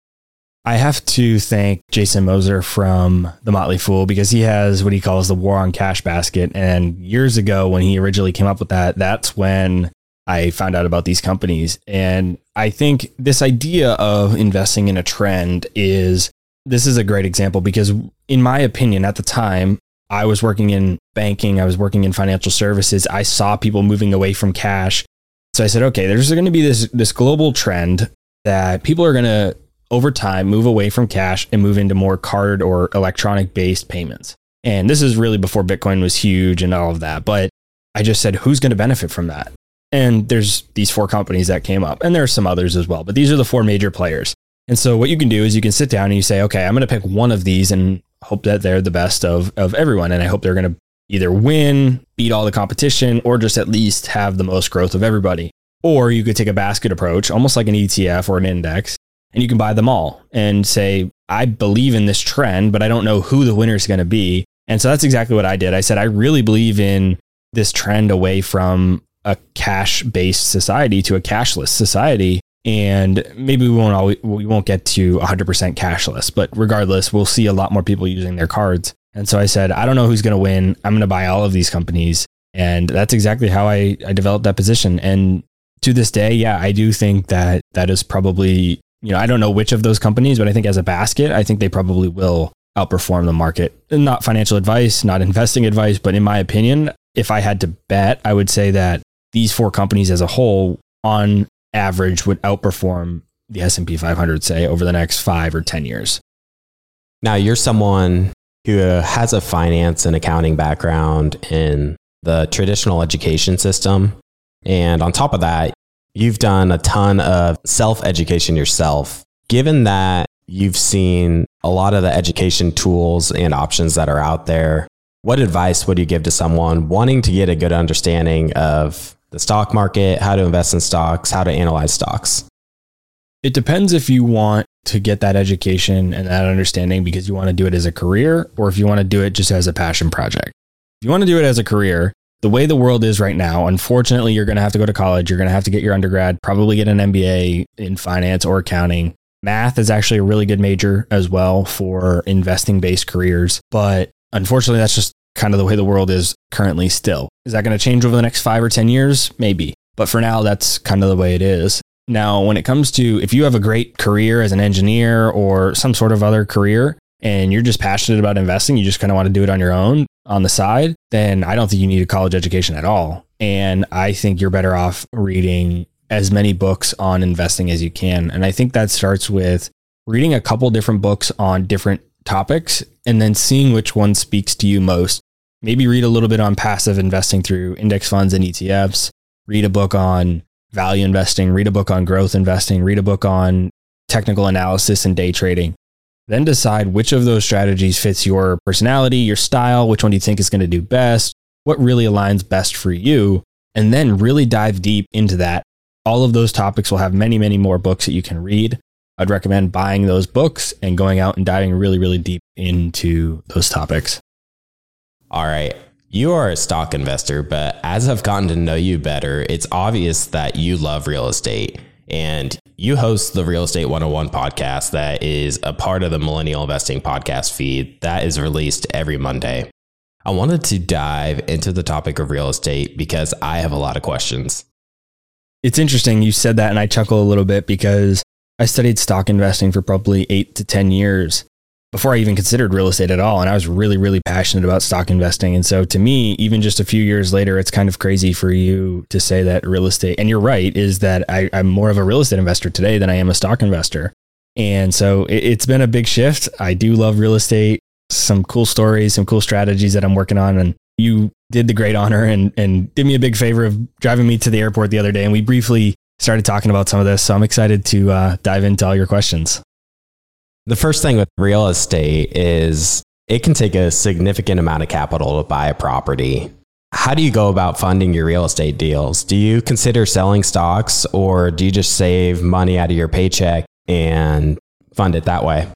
I have to thank Jason Moser from The Motley Fool, because he has what he calls the war on cash basket. And years ago, when he originally came up with that, that's when I found out about these companies. And I think this idea of investing in a trend is, this is a great example, because in my opinion, at the time, I was working in banking, I was working in financial services. I saw people moving away from cash. So I said, okay, there's going to be this, this global trend that people are going to, over time, move away from cash and move into more card or electronic based payments. And this is really before Bitcoin was huge and all of that. But I just said, who's going to benefit from that? And there's these four companies that came up, and there are some others as well, but these are the four major players. And so what you can do is you can sit down and you say, okay, I'm going to pick one of these and hope that they're the best of, of everyone. And I hope they're going to either win, beat all the competition, or just at least have the most growth of everybody. Or you could take a basket approach, almost like an E T F or an index, and you can buy them all and say, I believe in this trend, but I don't know who the winner is going to be. And so that's exactly what I did. I said, I really believe in this trend away from a cash-based society to a cashless society. And maybe we won't always, we won't get to one hundred percent cashless, but regardless, we'll see a lot more people using their cards. And so I said, I don't know who's going to win. I'm going to buy all of these companies. And that's exactly how I, I developed that position. And to this day, yeah, I do think that that is probably, you know, I don't know which of those companies, but I think as a basket, I think they probably will outperform the market. Not financial advice, not investing advice, but in my opinion, if I had to bet, I would say that these four companies as a whole on average would outperform the S and P five hundred, say, over the next five or ten years. Now, you're someone who has a finance and accounting background in the traditional education system. And on top of that, you've done a ton of self-education yourself. Given that you've seen a lot of the education tools and options that are out there, what advice would you give to someone wanting to get a good understanding of the stock market, how to invest in stocks, how to analyze stocks? It depends if you want to get that education and that understanding because you want to do it as a career, or if you want to do it just as a passion project. If you want to do it as a career, the way the world is right now, unfortunately, you're going to have to go to college. You're going to have to get your undergrad, probably get an M B A in finance or accounting. Math is actually a really good major as well for investing-based careers. But unfortunately, that's just kind of the way the world is currently still. Is that going to change over the next five or ten years? Maybe. But for now, that's kind of the way it is. Now, when it comes to if you have a great career as an engineer or some sort of other career, and you're just passionate about investing, you just kind of want to do it on your own on the side, then I don't think you need a college education at all. And I think you're better off reading as many books on investing as you can. And I think that starts with reading a couple different books on different topics and then seeing which one speaks to you most. Maybe read a little bit on passive investing through index funds and E T Fs, read a book on value investing, read a book on growth investing, read a book on technical analysis and day trading. Then decide which of those strategies fits your personality, your style, which one do you think is going to do best, what really aligns best for you, and then really dive deep into that. All of those topics will have many, many more books that you can read. I'd recommend buying those books and going out and diving really, really deep into those topics. All right. You are a stock investor, but as I've gotten to know you better, it's obvious that you love real estate. And you host the Real Estate one oh one podcast that is a part of the Millennial Investing podcast feed that is released every Monday. I wanted to dive into the topic of real estate because I have a lot of questions. It's interesting you said that, and I chuckle a little bit because I studied stock investing for probably eight to ten years before I even considered real estate at all. And I was really, really passionate about stock investing. And so to me, even just a few years later, it's kind of crazy for you to say that real estate, and you're right, is that I, I'm more of a real estate investor today than I am a stock investor. And so it, it's been a big shift. I do love real estate, some cool stories, some cool strategies that I'm working on. And you did the great honor and, and did me a big favor of driving me to the airport the other day. And we briefly started talking about some of this. So I'm excited to uh, dive into all your questions. The first thing with real estate is it can take a significant amount of capital to buy a property. How do you go about funding your real estate deals? Do you consider selling stocks, or do you just save money out of your paycheck and fund it that way?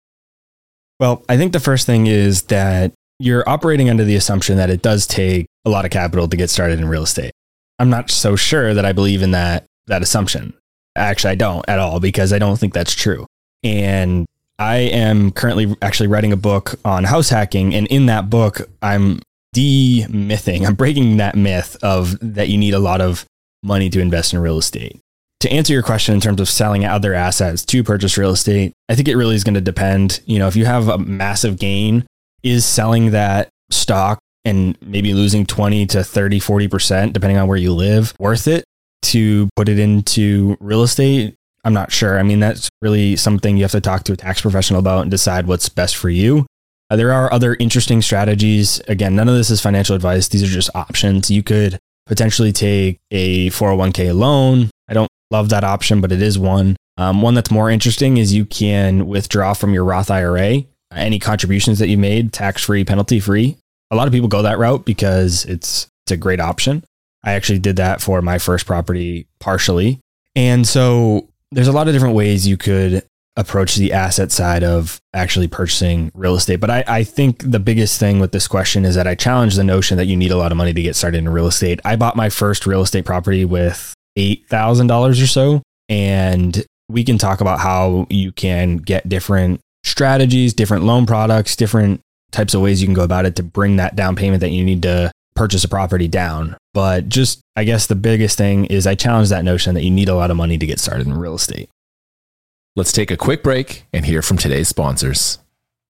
Well, I think the first thing is that you're operating under the assumption that it does take a lot of capital to get started in real estate. I'm not so sure that I believe in that, that assumption. Actually, I don't at all, because I don't think that's true. And I am currently actually writing a book on house hacking. And in that book, I'm de-mything, I'm breaking that myth of that you need a lot of money to invest in real estate. To answer your question in terms of selling other assets to purchase real estate, I think it really is going to depend. You know, if you have a massive gain, is selling that stock and maybe losing twenty to thirty, forty percent, depending on where you live, worth it to put it into real estate? I'm not sure. I mean, that's really something you have to talk to a tax professional about and decide what's best for you. Uh, there are other interesting strategies. Again, none of this is financial advice. These are just options. You could potentially take a four oh one k loan. I don't love that option, but it is one. Um, one that's more interesting is you can withdraw from your Roth I R A any contributions that you made, tax-free, penalty-free. A lot of people go that route because it's it's a great option. I actually did that for my first property partially. And so there's a lot of different ways you could approach the asset side of actually purchasing real estate. But I, I think the biggest thing with this question is that I challenge the notion that you need a lot of money to get started in real estate. I bought my first real estate property with eight thousand dollars or so. And we can talk about how you can get different strategies, different loan products, different types of ways you can go about it to bring that down payment that you need to purchase a property down. But just, I guess the biggest thing is I challenge that notion that you need a lot of money to get started in real estate. Let's take a quick break and hear from today's sponsors.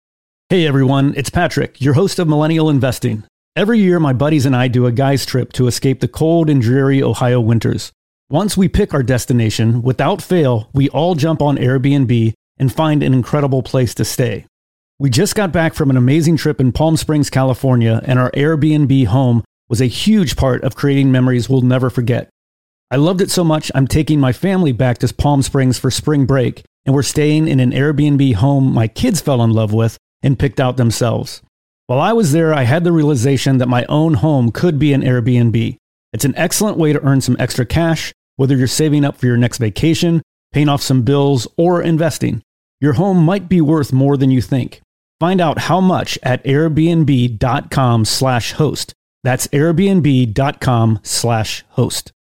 Hey everyone, it's Patrick, your host of Millennial Investing. Every year, my buddies and I do a guy's trip to escape the cold and dreary Ohio winters. Once we pick our destination, without fail, we all jump on Airbnb and find an incredible place to stay. We just got back from an amazing trip in Palm Springs, California, and our Airbnb home was a huge part of creating memories we'll never forget. I loved it so much, I'm taking my family back to Palm Springs for spring break, and we're staying in an Airbnb home my kids fell in love with and picked out themselves. While I was there, I had the realization that my own home could be an Airbnb. It's an excellent way to earn some extra cash, whether you're saving up for your next vacation, paying off some bills, or investing. Your home might be worth more than you think. Find out how much at airbnb.com slash host. That's airbnb.com slash host.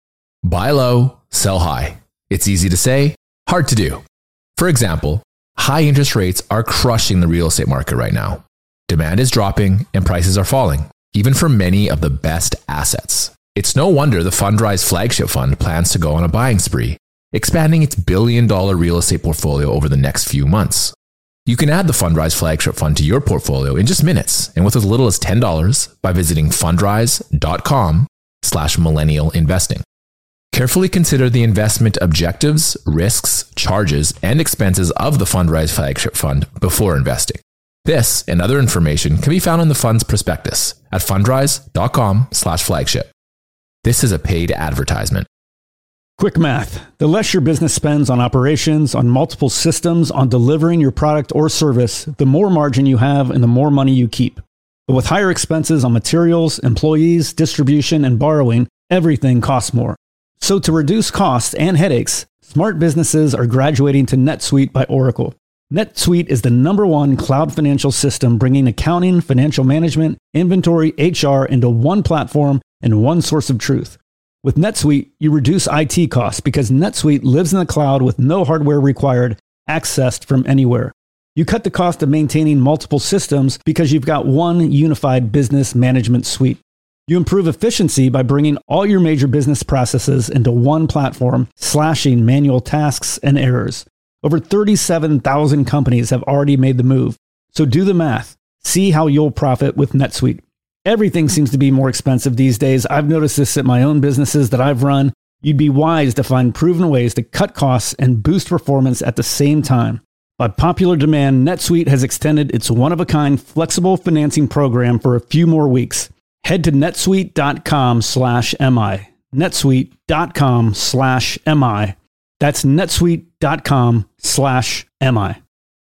Buy low, sell high. It's easy to say, hard to do. For example, high interest rates are crushing the real estate market right now. Demand is dropping and prices are falling, even for many of the best assets. It's no wonder the Fundrise flagship fund plans to go on a buying spree, expanding its billion dollar real estate portfolio over the next few months. You can add the Fundrise flagship fund to your portfolio in just minutes and with as little as ten dollars by visiting fundrise.com slash millennial investing. Carefully consider the investment objectives, risks, charges, and expenses of the Fundrise flagship fund before investing. This and other information can be found in the fund's prospectus at fundrise.com slash flagship. This is a paid advertisement. Quick math. The less your business spends on operations, on multiple systems, on delivering your product or service, the more margin you have and the more money you keep. But with higher expenses on materials, employees, distribution, and borrowing, everything costs more. So to reduce costs and headaches, smart businesses are graduating to NetSuite by Oracle. NetSuite is the number one cloud financial system bringing accounting, financial management, inventory, H R into one platform and one source of truth. With NetSuite, you reduce I T costs because NetSuite lives in the cloud with no hardware required, accessed from anywhere. You cut the cost of maintaining multiple systems because you've got one unified business management suite. You improve efficiency by bringing all your major business processes into one platform, slashing manual tasks and errors. Over thirty-seven thousand companies have already made the move. So do the math. See how you'll profit with NetSuite. Everything seems to be more expensive these days. I've noticed this at my own businesses that I've run. You'd be wise to find proven ways to cut costs and boost performance at the same time. By popular demand, NetSuite has extended its one-of-a-kind flexible financing program for a few more weeks. Head to netsuite.com slash MI. netsuite.com slash MI. That's netsuite.com slash MI.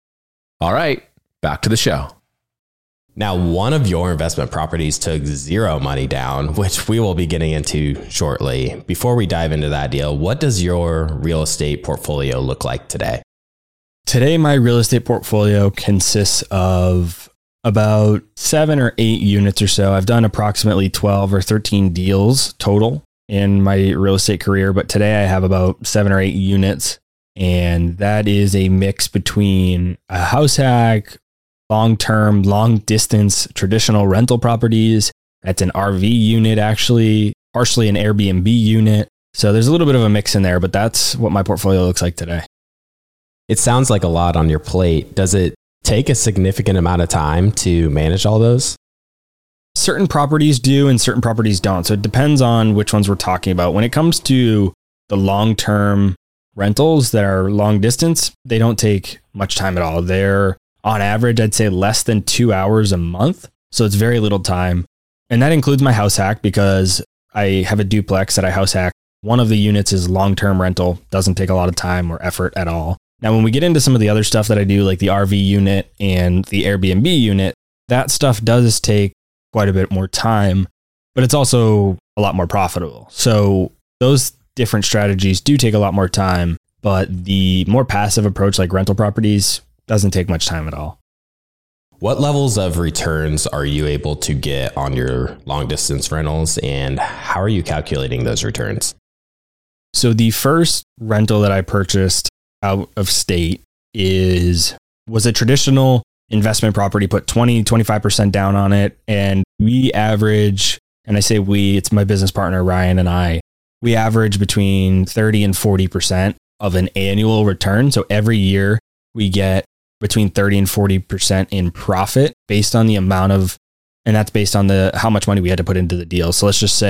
All right, back to the show. Now, one of your investment properties took zero money down, which we will be getting into shortly. Before we dive into that deal, what does your real estate portfolio look like today? Today, my real estate portfolio consists of about seven or eight units or so. I've done approximately twelve or thirteen deals total in my real estate career, but today I have about seven or eight units, and that is a mix between a house hack, long-term, long-distance, traditional rental properties. That's an R V unit, actually, partially an Airbnb unit. So there's a little bit of a mix in there, but that's what my portfolio looks like today. It sounds like a lot on your plate. Does it take a significant amount of time to manage all those? Certain properties do and certain properties don't. So it depends on which ones we're talking about. When it comes to the long-term rentals that are long distance, they don't take much time at all. They're on average, I'd say less than two hours a month. So it's very little time. And that includes my house hack because I have a duplex that I house hack. One of the units is long-term rental, doesn't take a lot of time or effort at all. Now, when we get into some of the other stuff that I do, like the R V unit and the Airbnb unit, that stuff does take quite a bit more time, but it's also a lot more profitable. So those different strategies do take a lot more time, but the more passive approach, like rental properties, doesn't take much time at all. What levels of returns are you able to get on your long distance rentals, and how are you calculating those returns? So the first rental that I purchased out of state is was a traditional investment property, put twenty, twenty-five percent down on it. And we average, and I say we, it's my business partner, Ryan, and I, we average between thirty and forty percent of an annual return. So every year we get between thirty and forty percent in profit based on the amount of, and that's based on the, how much money we had to put into the deal. So let's just say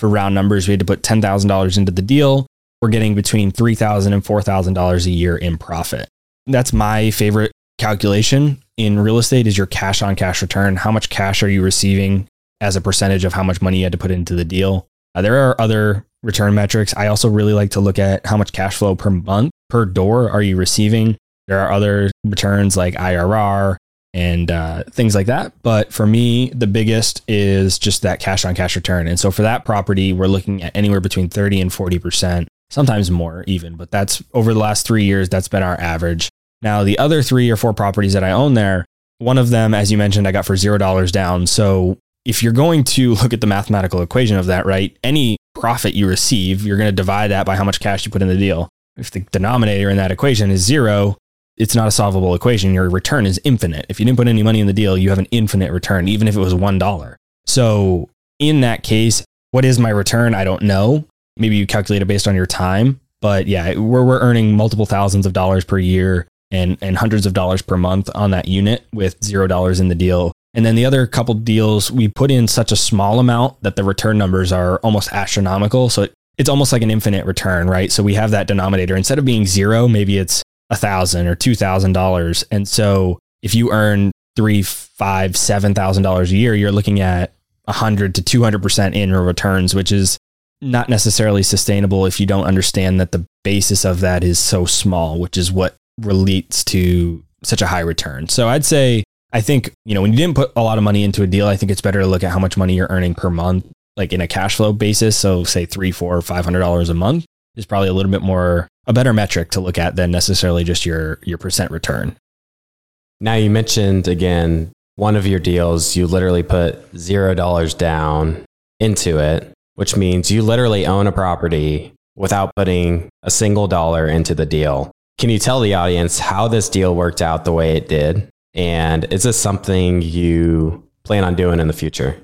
for round numbers, we had to put ten thousand dollars into the deal. We're getting between three thousand dollars and four thousand dollars a year in profit. That's my favorite calculation in real estate, is your cash on cash return. How much cash are you receiving as a percentage of how much money you had to put into the deal? Uh, there are other return metrics. I also really like to look at how much cash flow per month, per door are you receiving. There are other returns like I R R and uh, things like that. But for me, the biggest is just that cash on cash return. And so for that property, we're looking at anywhere between thirty and forty percent, sometimes more even, but that's over the last three years, that's been our average. Now, the other three or four properties that I own there, one of them, as you mentioned, I got for zero dollars down. So if you're going to look at the mathematical equation of that, right, any profit you receive, you're going to divide that by how much cash you put in the deal. If the denominator in that equation is zero, it's not a solvable equation. Your return is infinite. If you didn't put any money in the deal, you have an infinite return, even if it was one dollar. So in that case, what is my return? I don't know. Maybe you calculate it based on your time. But yeah, we're, we're earning multiple thousands of dollars per year and, and hundreds of dollars per month on that unit with zero dollars in the deal. And then the other couple deals, we put in such a small amount that the return numbers are almost astronomical. So it, it's almost like an infinite return, right? So we have that denominator. Instead of being zero, maybe it's a thousand or two thousand dollars. And so if you earn three, five, seven thousand dollars a year, you're looking at a hundred to two hundred percent annual returns, which is not necessarily sustainable if you don't understand that the basis of that is so small, which is what relates to such a high return. So I'd say, I think, you know, when you didn't put a lot of money into a deal, I think it's better to look at how much money you're earning per month, like in a cash flow basis. So say three, four, five hundred dollars a month is probably a little bit more, a better metric to look at than necessarily just your, your percent return. Now, you mentioned again, one of your deals, you literally put zero dollars down into it, which means you literally own a property without putting a single dollar into the deal. Can you tell the audience how this deal worked out the way it did? And is this something you plan on doing in the future?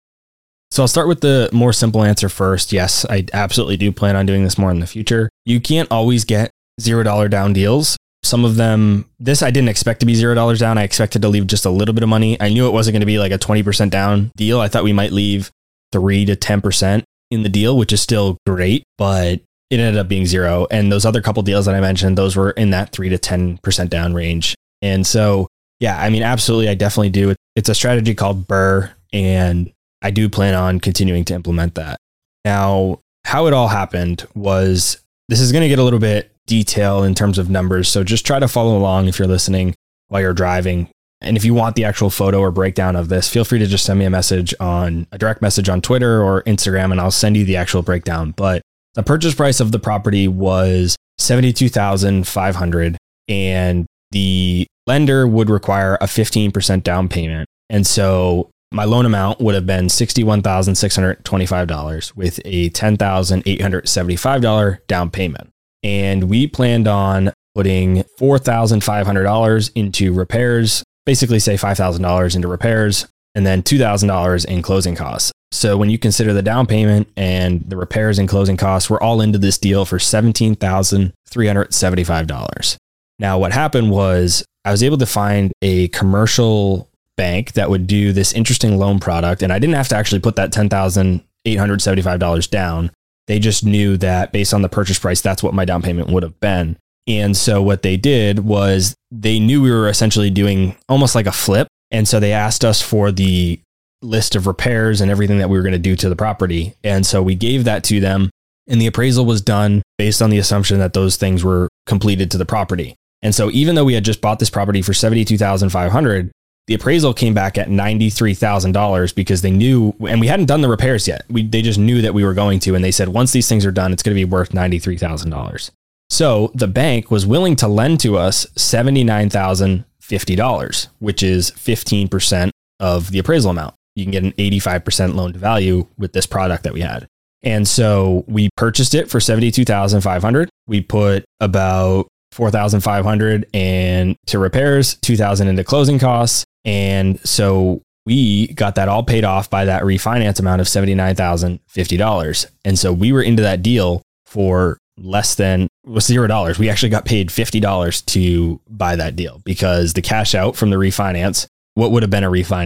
So I'll start with the more simple answer first. Yes, I absolutely do plan on doing this more in the future. You can't always get zero dollar down deals. Some of them, this I didn't expect to be zero dollars down. I expected to leave just a little bit of money. I knew it wasn't going to be like a twenty percent down deal. I thought we might leave three to ten percent in the deal, which is still great, but it ended up being zero. And those other couple deals that I mentioned, those were in that three to ten percent down range. And so, yeah, I mean, absolutely, I definitely do. It's a strategy called BRRRR, and I do plan on continuing to implement that. Now, how it all happened was, this is going to get a little bit detailed in terms of numbers. So just try to follow along if you're listening while you're driving. And if you want the actual photo or breakdown of this, feel free to just send me a message on a direct message on Twitter or Instagram, and I'll send you the actual breakdown. But the purchase price of the property was seventy-two thousand five hundred dollars, and the lender would require a fifteen percent down payment. And so my loan amount would have been sixty-one thousand six hundred twenty-five dollars with a ten thousand eight hundred seventy-five dollars down payment. And we planned on putting four thousand five hundred dollars into repairs, basically say five thousand dollars into repairs, and then two thousand dollars in closing costs. So when you consider the down payment and the repairs and closing costs, we're all into this deal for seventeen thousand three hundred seventy-five dollars. Now, what happened was I was able to find a commercial bank that would do this interesting loan product, and I didn't have to actually put that ten thousand eight hundred seventy-five dollars down. They just knew that based on the purchase price, that's what my down payment would have been. And so what they did was they knew we were essentially doing almost like a flip. And so they asked us for the list of repairs and everything that we were going to do to the property. And so we gave that to them, and the appraisal was done based on the assumption that those things were completed to the property. And so even though we had just bought this property for seventy-two thousand five hundred dollars, the appraisal came back at ninety-three thousand dollars because they knew, and we hadn't done the repairs yet. We, they just knew that we were going to, and they said, once these things are done, it's going to be worth ninety-three thousand dollars. So the bank was willing to lend to us seventy-nine thousand fifty dollars, which is fifteen percent of the appraisal amount. You can get an eighty-five percent loan to value with this product that we had. And so we purchased it for seventy-two thousand five hundred dollars. We put about four thousand five hundred dollars and to repairs, two thousand dollars into closing costs. And so we got that all paid off by that refinance amount of seventy-nine thousand fifty dollars. And so we were into that deal for less than was zero dollars. We actually got paid fifty dollars to buy that deal because the cash out from the refinance, what would have been a refinance,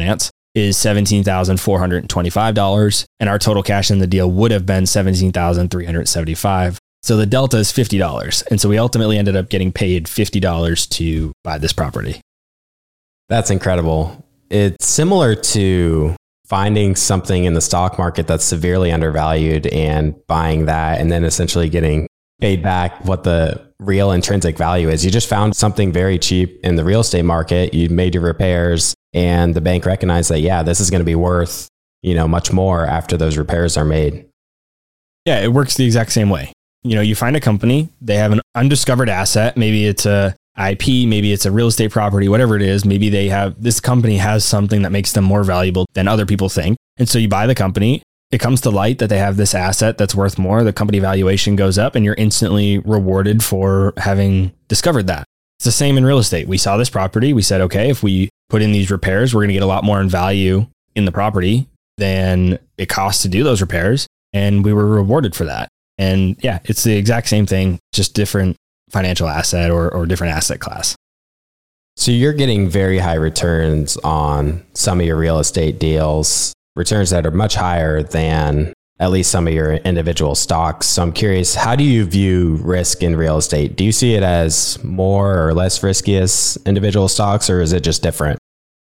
is seventeen thousand four hundred twenty-five dollars, and our total cash in the deal would have been seventeen thousand three hundred seventy-five dollars. So the delta is fifty dollars. And so we ultimately ended up getting paid fifty dollars to buy this property. That's incredible. It's similar to finding something in the stock market that's severely undervalued and buying that and then essentially getting paid back what the real intrinsic value is. You just found something very cheap in the real estate market. You made your repairs and the bank recognized that, yeah, this is going to be worth, you know, much more after those repairs are made. Yeah, it works the exact same way. You know, you find a company, they have an undiscovered asset. Maybe it's a I P, maybe it's a real estate property, whatever it is. Maybe they have, this company has something that makes them more valuable than other people think. And so you buy the company, it comes to light that they have this asset that's worth more. The company valuation goes up and you're instantly rewarded for having discovered that. It's the same in real estate. We saw this property. We said, okay, if we put in these repairs, we're going to get a lot more in value in the property than it costs to do those repairs. And we were rewarded for that. And yeah, it's the exact same thing, just different financial asset or, or different asset class. So you're getting very high returns on some of your real estate deals, returns that are much higher than at least some of your individual stocks. So I'm curious, how do you view risk in real estate? Do you see it as more or less risky as individual stocks, or is it just different?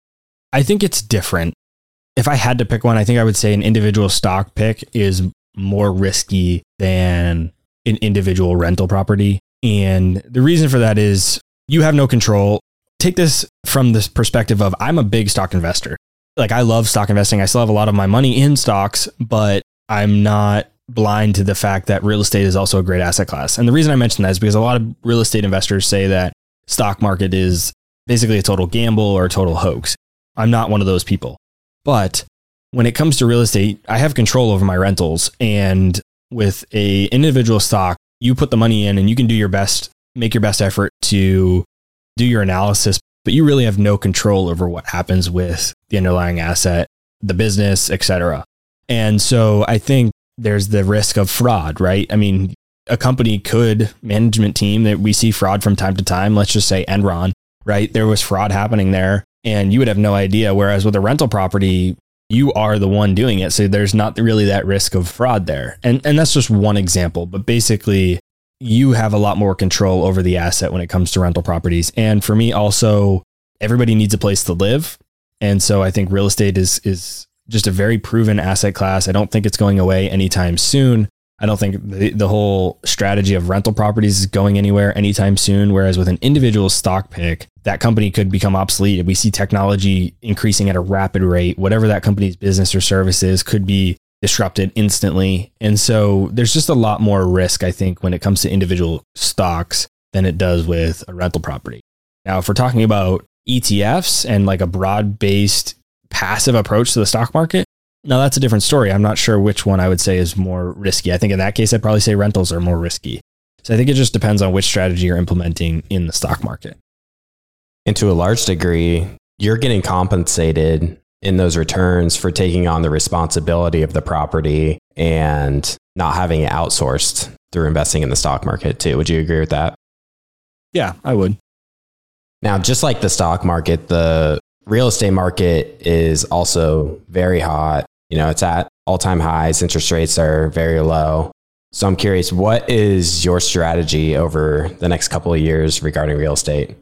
I think it's different. If I had to pick one, I think I would say an individual stock pick is more risky than an individual rental property. And the reason for that is you have no control. Take this from this perspective of I'm a big stock investor. Like I love stock investing. I still have a lot of my money in stocks, but I'm not blind to the fact that real estate is also a great asset class. And the reason I mention that is because a lot of real estate investors say that stock market is basically a total gamble or a total hoax. I'm not one of those people. But when it comes to real estate, I have control over my rentals. And with a individual stock, you put the money in and you can do your best, make your best effort to do your analysis, but you really have no control over what happens with the underlying asset, the business, et cetera. And so I think there's the risk of fraud, right? I mean, a company could, management team, that we see fraud from time to time. Let's just say Enron, right? There was fraud happening there and you would have no idea. Whereas with a rental property, you are the one doing it. So there's not really that risk of fraud there. And and that's just one example, but basically you have a lot more control over the asset when it comes to rental properties. And for me also, everybody needs a place to live. And so I think real estate is is just a very proven asset class. I don't think it's going away anytime soon. I don't think the, the whole strategy of rental properties is going anywhere anytime soon. Whereas with an individual stock pick, that company could become obsolete. We see technology increasing at a rapid rate. Whatever that company's business or service is could be disrupted instantly. And so there's just a lot more risk, I think, when it comes to individual stocks than it does with a rental property. Now, if we're talking about E T Fs and like a broad-based passive approach to the stock market, now that's a different story. I'm not sure which one I would say is more risky. I think in that case, I'd probably say rentals are more risky. So I think it just depends on which strategy you're implementing in the stock market. And to a large degree, you're getting compensated in those returns for taking on the responsibility of the property and not having it outsourced through investing in the stock market too. Would you agree with that? Yeah, I would. Now, just like the stock market, the real estate market is also very hot. You know, it's at all-time highs. Interest rates are very low. So I'm curious, what is your strategy over the next couple of years regarding real estate?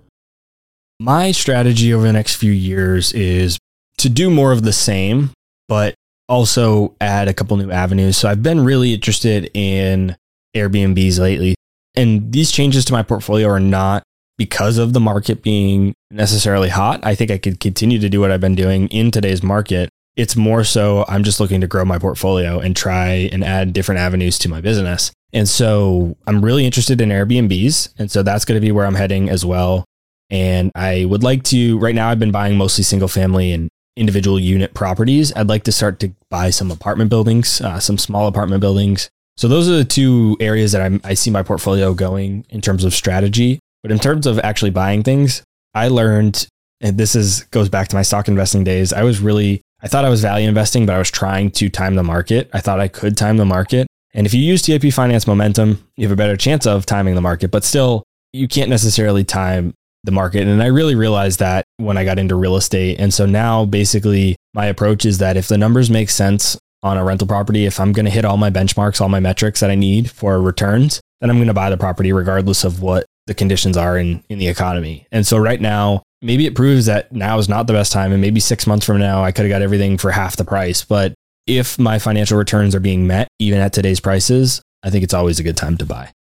My strategy over the next few years is to do more of the same, but also add a couple new avenues. So I've been really interested in Airbnbs lately. And these changes to my portfolio are not because of the market being necessarily hot. I think I could continue to do what I've been doing in today's market. It's more so I'm just looking to grow my portfolio and try and add different avenues to my business. And so I'm really interested in Airbnbs. And so that's going to be where I'm heading as well. And I would like to, right now I've been buying mostly single family and individual unit properties. I'd like to start to buy some apartment buildings, uh, some small apartment buildings. So those are the two areas that I'm, I see my portfolio going in terms of strategy. But in terms of actually buying things, I learned, and this is goes back to my stock investing days. I was really, I thought I was value investing, but I was trying to time the market. I thought I could time the market. And if you use T I P Finance Momentum, you have a better chance of timing the market, but still you can't necessarily time the market. And I really realized that when I got into real estate. And so now basically my approach is that if the numbers make sense on a rental property, if I'm going to hit all my benchmarks, all my metrics that I need for returns, then I'm going to buy the property regardless of what the conditions are in, in the economy. And so right now, maybe it proves that now is not the best time. And maybe six months from now, I could have got everything for half the price. But if my financial returns are being met, even at today's prices, I think it's always a good time to buy.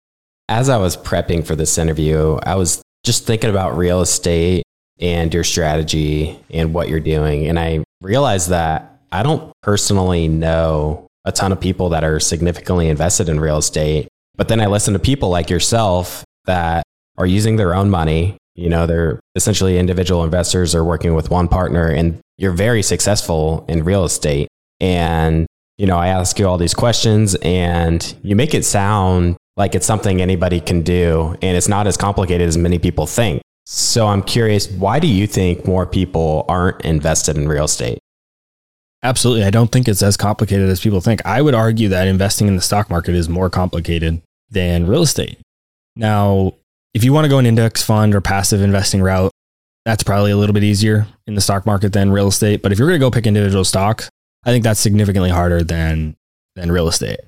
As I was prepping for this interview, I was just thinking about real estate and your strategy and what you're doing. And I realized that I don't personally know a ton of people that are significantly invested in real estate. But then I listen to people like yourself that are using their own money. You know, they're essentially individual investors or working with one partner, and you're very successful in real estate. And, you know, I ask you all these questions and you make it sound like it's something anybody can do, and it's not as complicated as many people think. So I'm curious, why do you think more people aren't invested in real estate? Absolutely. I don't think it's as complicated as people think. I would argue that investing in the stock market is more complicated than real estate. Now, if you want to go an index fund or passive investing route, that's probably a little bit easier in the stock market than real estate. But if you're going to go pick individual stocks, I think that's significantly harder than, than real estate.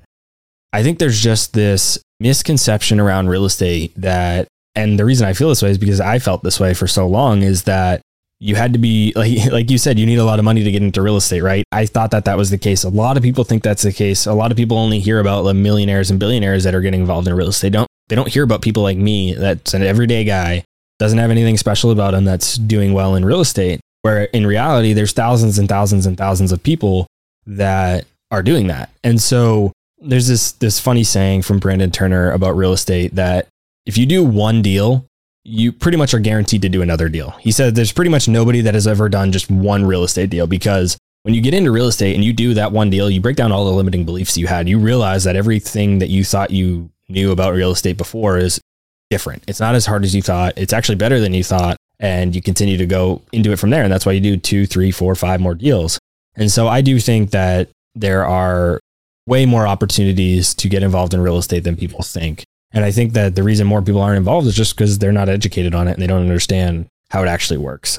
I think there's just this misconception around real estate that, and the reason I feel this way is because I felt this way for so long, is that you had to be, like, like you said, you need a lot of money to get into real estate, right? I thought that that was the case. A lot of people think that's the case. A lot of people only hear about the millionaires and billionaires that are getting involved in real estate. They don't, they don't hear about people like me, that's an everyday guy, doesn't have anything special about him, that's doing well in real estate, where in reality, there's thousands and thousands and thousands of people that are doing that. And so there's this, this funny saying from Brandon Turner about real estate that if you do one deal, you pretty much are guaranteed to do another deal. He said there's pretty much nobody that has ever done just one real estate deal, because when you get into real estate and you do that one deal, you break down all the limiting beliefs you had. You realize that everything that you thought you knew about real estate before is different. It's not as hard as you thought. It's actually better than you thought. And you continue to go into it from there. And that's why you do two, three, four, five more deals. And so I do think that there are way more opportunities to get involved in real estate than people think. And I think that the reason more people aren't involved is just because they're not educated on it and they don't understand how it actually works.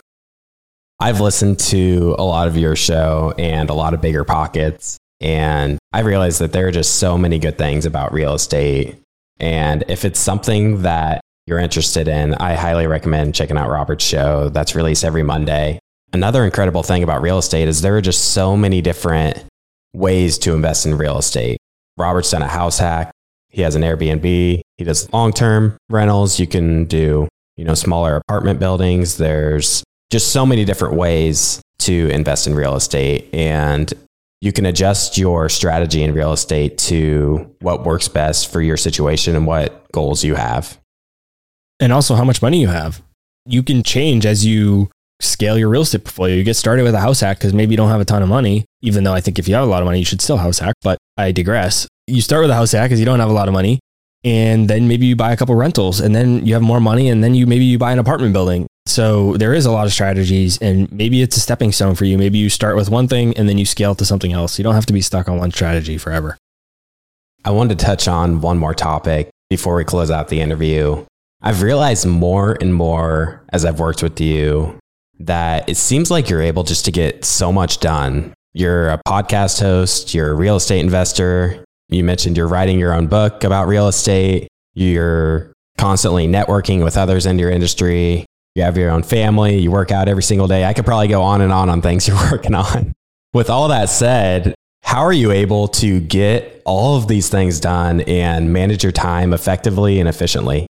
I've listened to a lot of your show and a lot of Bigger Pockets, and I realized that there are just so many good things about real estate. And if it's something that you're interested in, I highly recommend checking out Robert's show that's released every Monday. Another incredible thing about real estate is there are just so many different ways to invest in real estate. Robert's done a house hack. He has an Airbnb. He does long-term rentals. You can do, you know, smaller apartment buildings. There's just so many different ways to invest in real estate, and you can adjust your strategy in real estate to what works best for your situation and what goals you have. And also how much money you have. You can change as you scale your real estate portfolio. You get started with a house hack because maybe you don't have a ton of money, even though I think if you have a lot of money, you should still house hack, but I digress. You start with a house hack because you don't have a lot of money, and then maybe you buy a couple rentals, and then you have more money, and then you maybe you buy an apartment building. So there is a lot of strategies, and maybe it's a stepping stone for you. Maybe you start with one thing and then you scale to something else. You don't have to be stuck on one strategy forever. I wanted to touch on one more topic before we close out the interview. I've realized more and more as I've worked with you that it seems like you're able just to get so much done. You're a podcast host, you're a real estate investor. You mentioned you're writing your own book about real estate. You're constantly networking with others in your industry. You have your own family. You work out every single day. I could probably go on and on on things you're working on. With all that said, how are you able to get all of these things done and manage your time effectively and efficiently?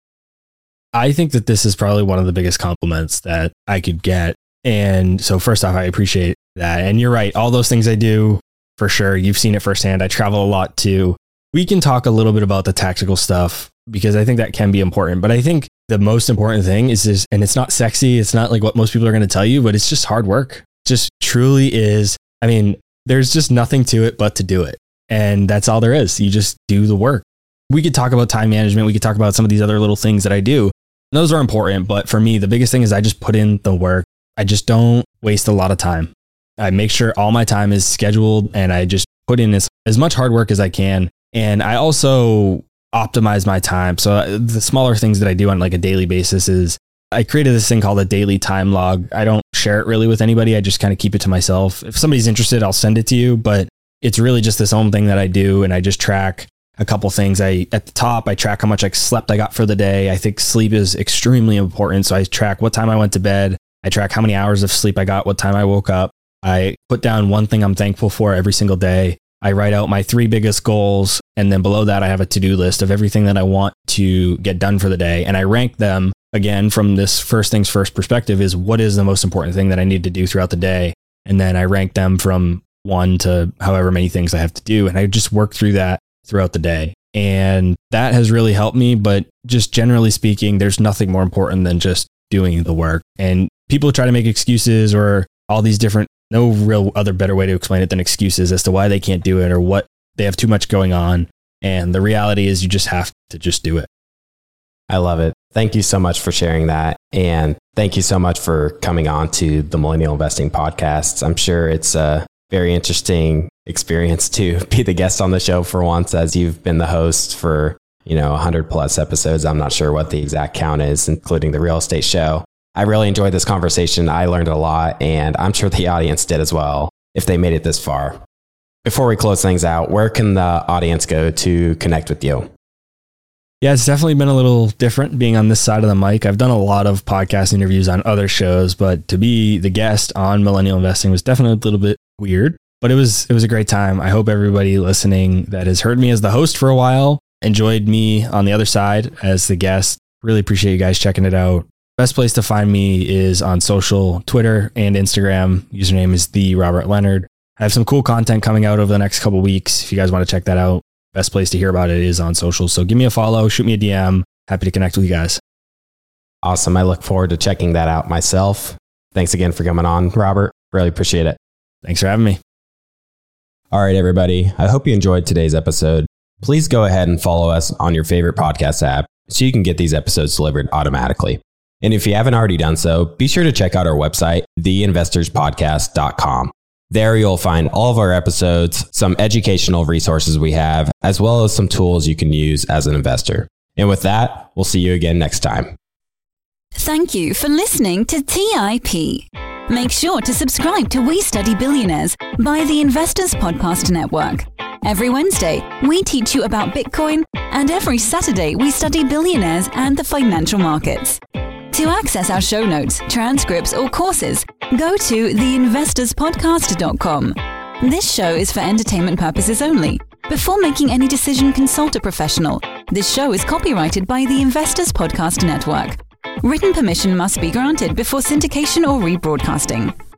I think that this is probably one of the biggest compliments that I could get. And so first off, I appreciate that. And you're right. All those things I do, for sure. You've seen it firsthand. I travel a lot too. We can talk a little bit about the tactical stuff because I think that can be important. But I think the most important thing is this, and it's not sexy. It's not like what most people are going to tell you, but it's just hard work. It just truly is. I mean, there's just nothing to it but to do it. And that's all there is. You just do the work. We could talk about time management. We could talk about some of these other little things that I do. Those are important. But for me, the biggest thing is I just put in the work. I just don't waste a lot of time. I make sure all my time is scheduled and I just put in as, as much hard work as I can. And I also optimize my time. So the smaller things that I do on like a daily basis is I created this thing called a daily time log. I don't share it really with anybody. I just kind of keep it to myself. If somebody's interested, I'll send it to you, but it's really just this own thing that I do. And I just track a couple things. I, at the top, I track how much I slept I got for the day. I think sleep is extremely important. So I track what time I went to bed. I track how many hours of sleep I got, what time I woke up. I put down one thing I'm thankful for every single day. I write out my three biggest goals. And then below that, I have a to-do list of everything that I want to get done for the day. And I rank them again from this first things first perspective is what is the most important thing that I need to do throughout the day. And then I rank them from one to however many things I have to do. And I just work through that throughout the day. And that has really helped me. But just generally speaking, there's nothing more important than just doing the work. And people try to make excuses or all these different, no real other better way to explain it than excuses as to why they can't do it or what they have too much going on. And the reality is you just have to just do it. I love it. Thank you so much for sharing that. And thank you so much for coming on to the Millennial Investing Podcast. I'm sure it's a very interesting experience to be the guest on the show for once, as you've been the host for, you know, one hundred plus episodes. I'm not sure what the exact count is, including the real estate show. I really enjoyed this conversation. I learned a lot, and I'm sure the audience did as well, if they made it this far. Before we close things out, where can the audience go to connect with you? Yeah, it's definitely been a little different being on this side of the mic. I've done a lot of podcast interviews on other shows, but to be the guest on Millennial Investing was definitely a little bit weird, but it was it was a great time. I hope everybody listening that has heard me as the host for a while enjoyed me on the other side as the guest. Really appreciate you guys checking it out. Best place to find me is on social, Twitter and Instagram. Username is the Robert Leonard. I have some cool content coming out over the next couple of weeks. If you guys want to check that out, best place to hear about it is on social. So give me a follow, shoot me a D M. Happy to connect with you guys. Awesome. I look forward to checking that out myself. Thanks again for coming on, Robert. Really appreciate it. Thanks for having me. All right, everybody. I hope you enjoyed today's episode. Please go ahead and follow us on your favorite podcast app so you can get these episodes delivered automatically. And if you haven't already done so, be sure to check out our website, the investors podcast dot com. There you'll find all of our episodes, some educational resources we have, as well as some tools you can use as an investor. And with that, we'll see you again next time. Thank you for listening to T I P. Make sure to subscribe to We Study Billionaires by the Investors Podcast Network. Every Wednesday, we teach you about Bitcoin, and every Saturday, we study billionaires and the financial markets. To access our show notes, transcripts, or courses, go to the investors podcast dot com. This show is for entertainment purposes only. Before making any decision, consult a professional. This show is copyrighted by the Investors Podcast Network. Written permission must be granted before syndication or rebroadcasting.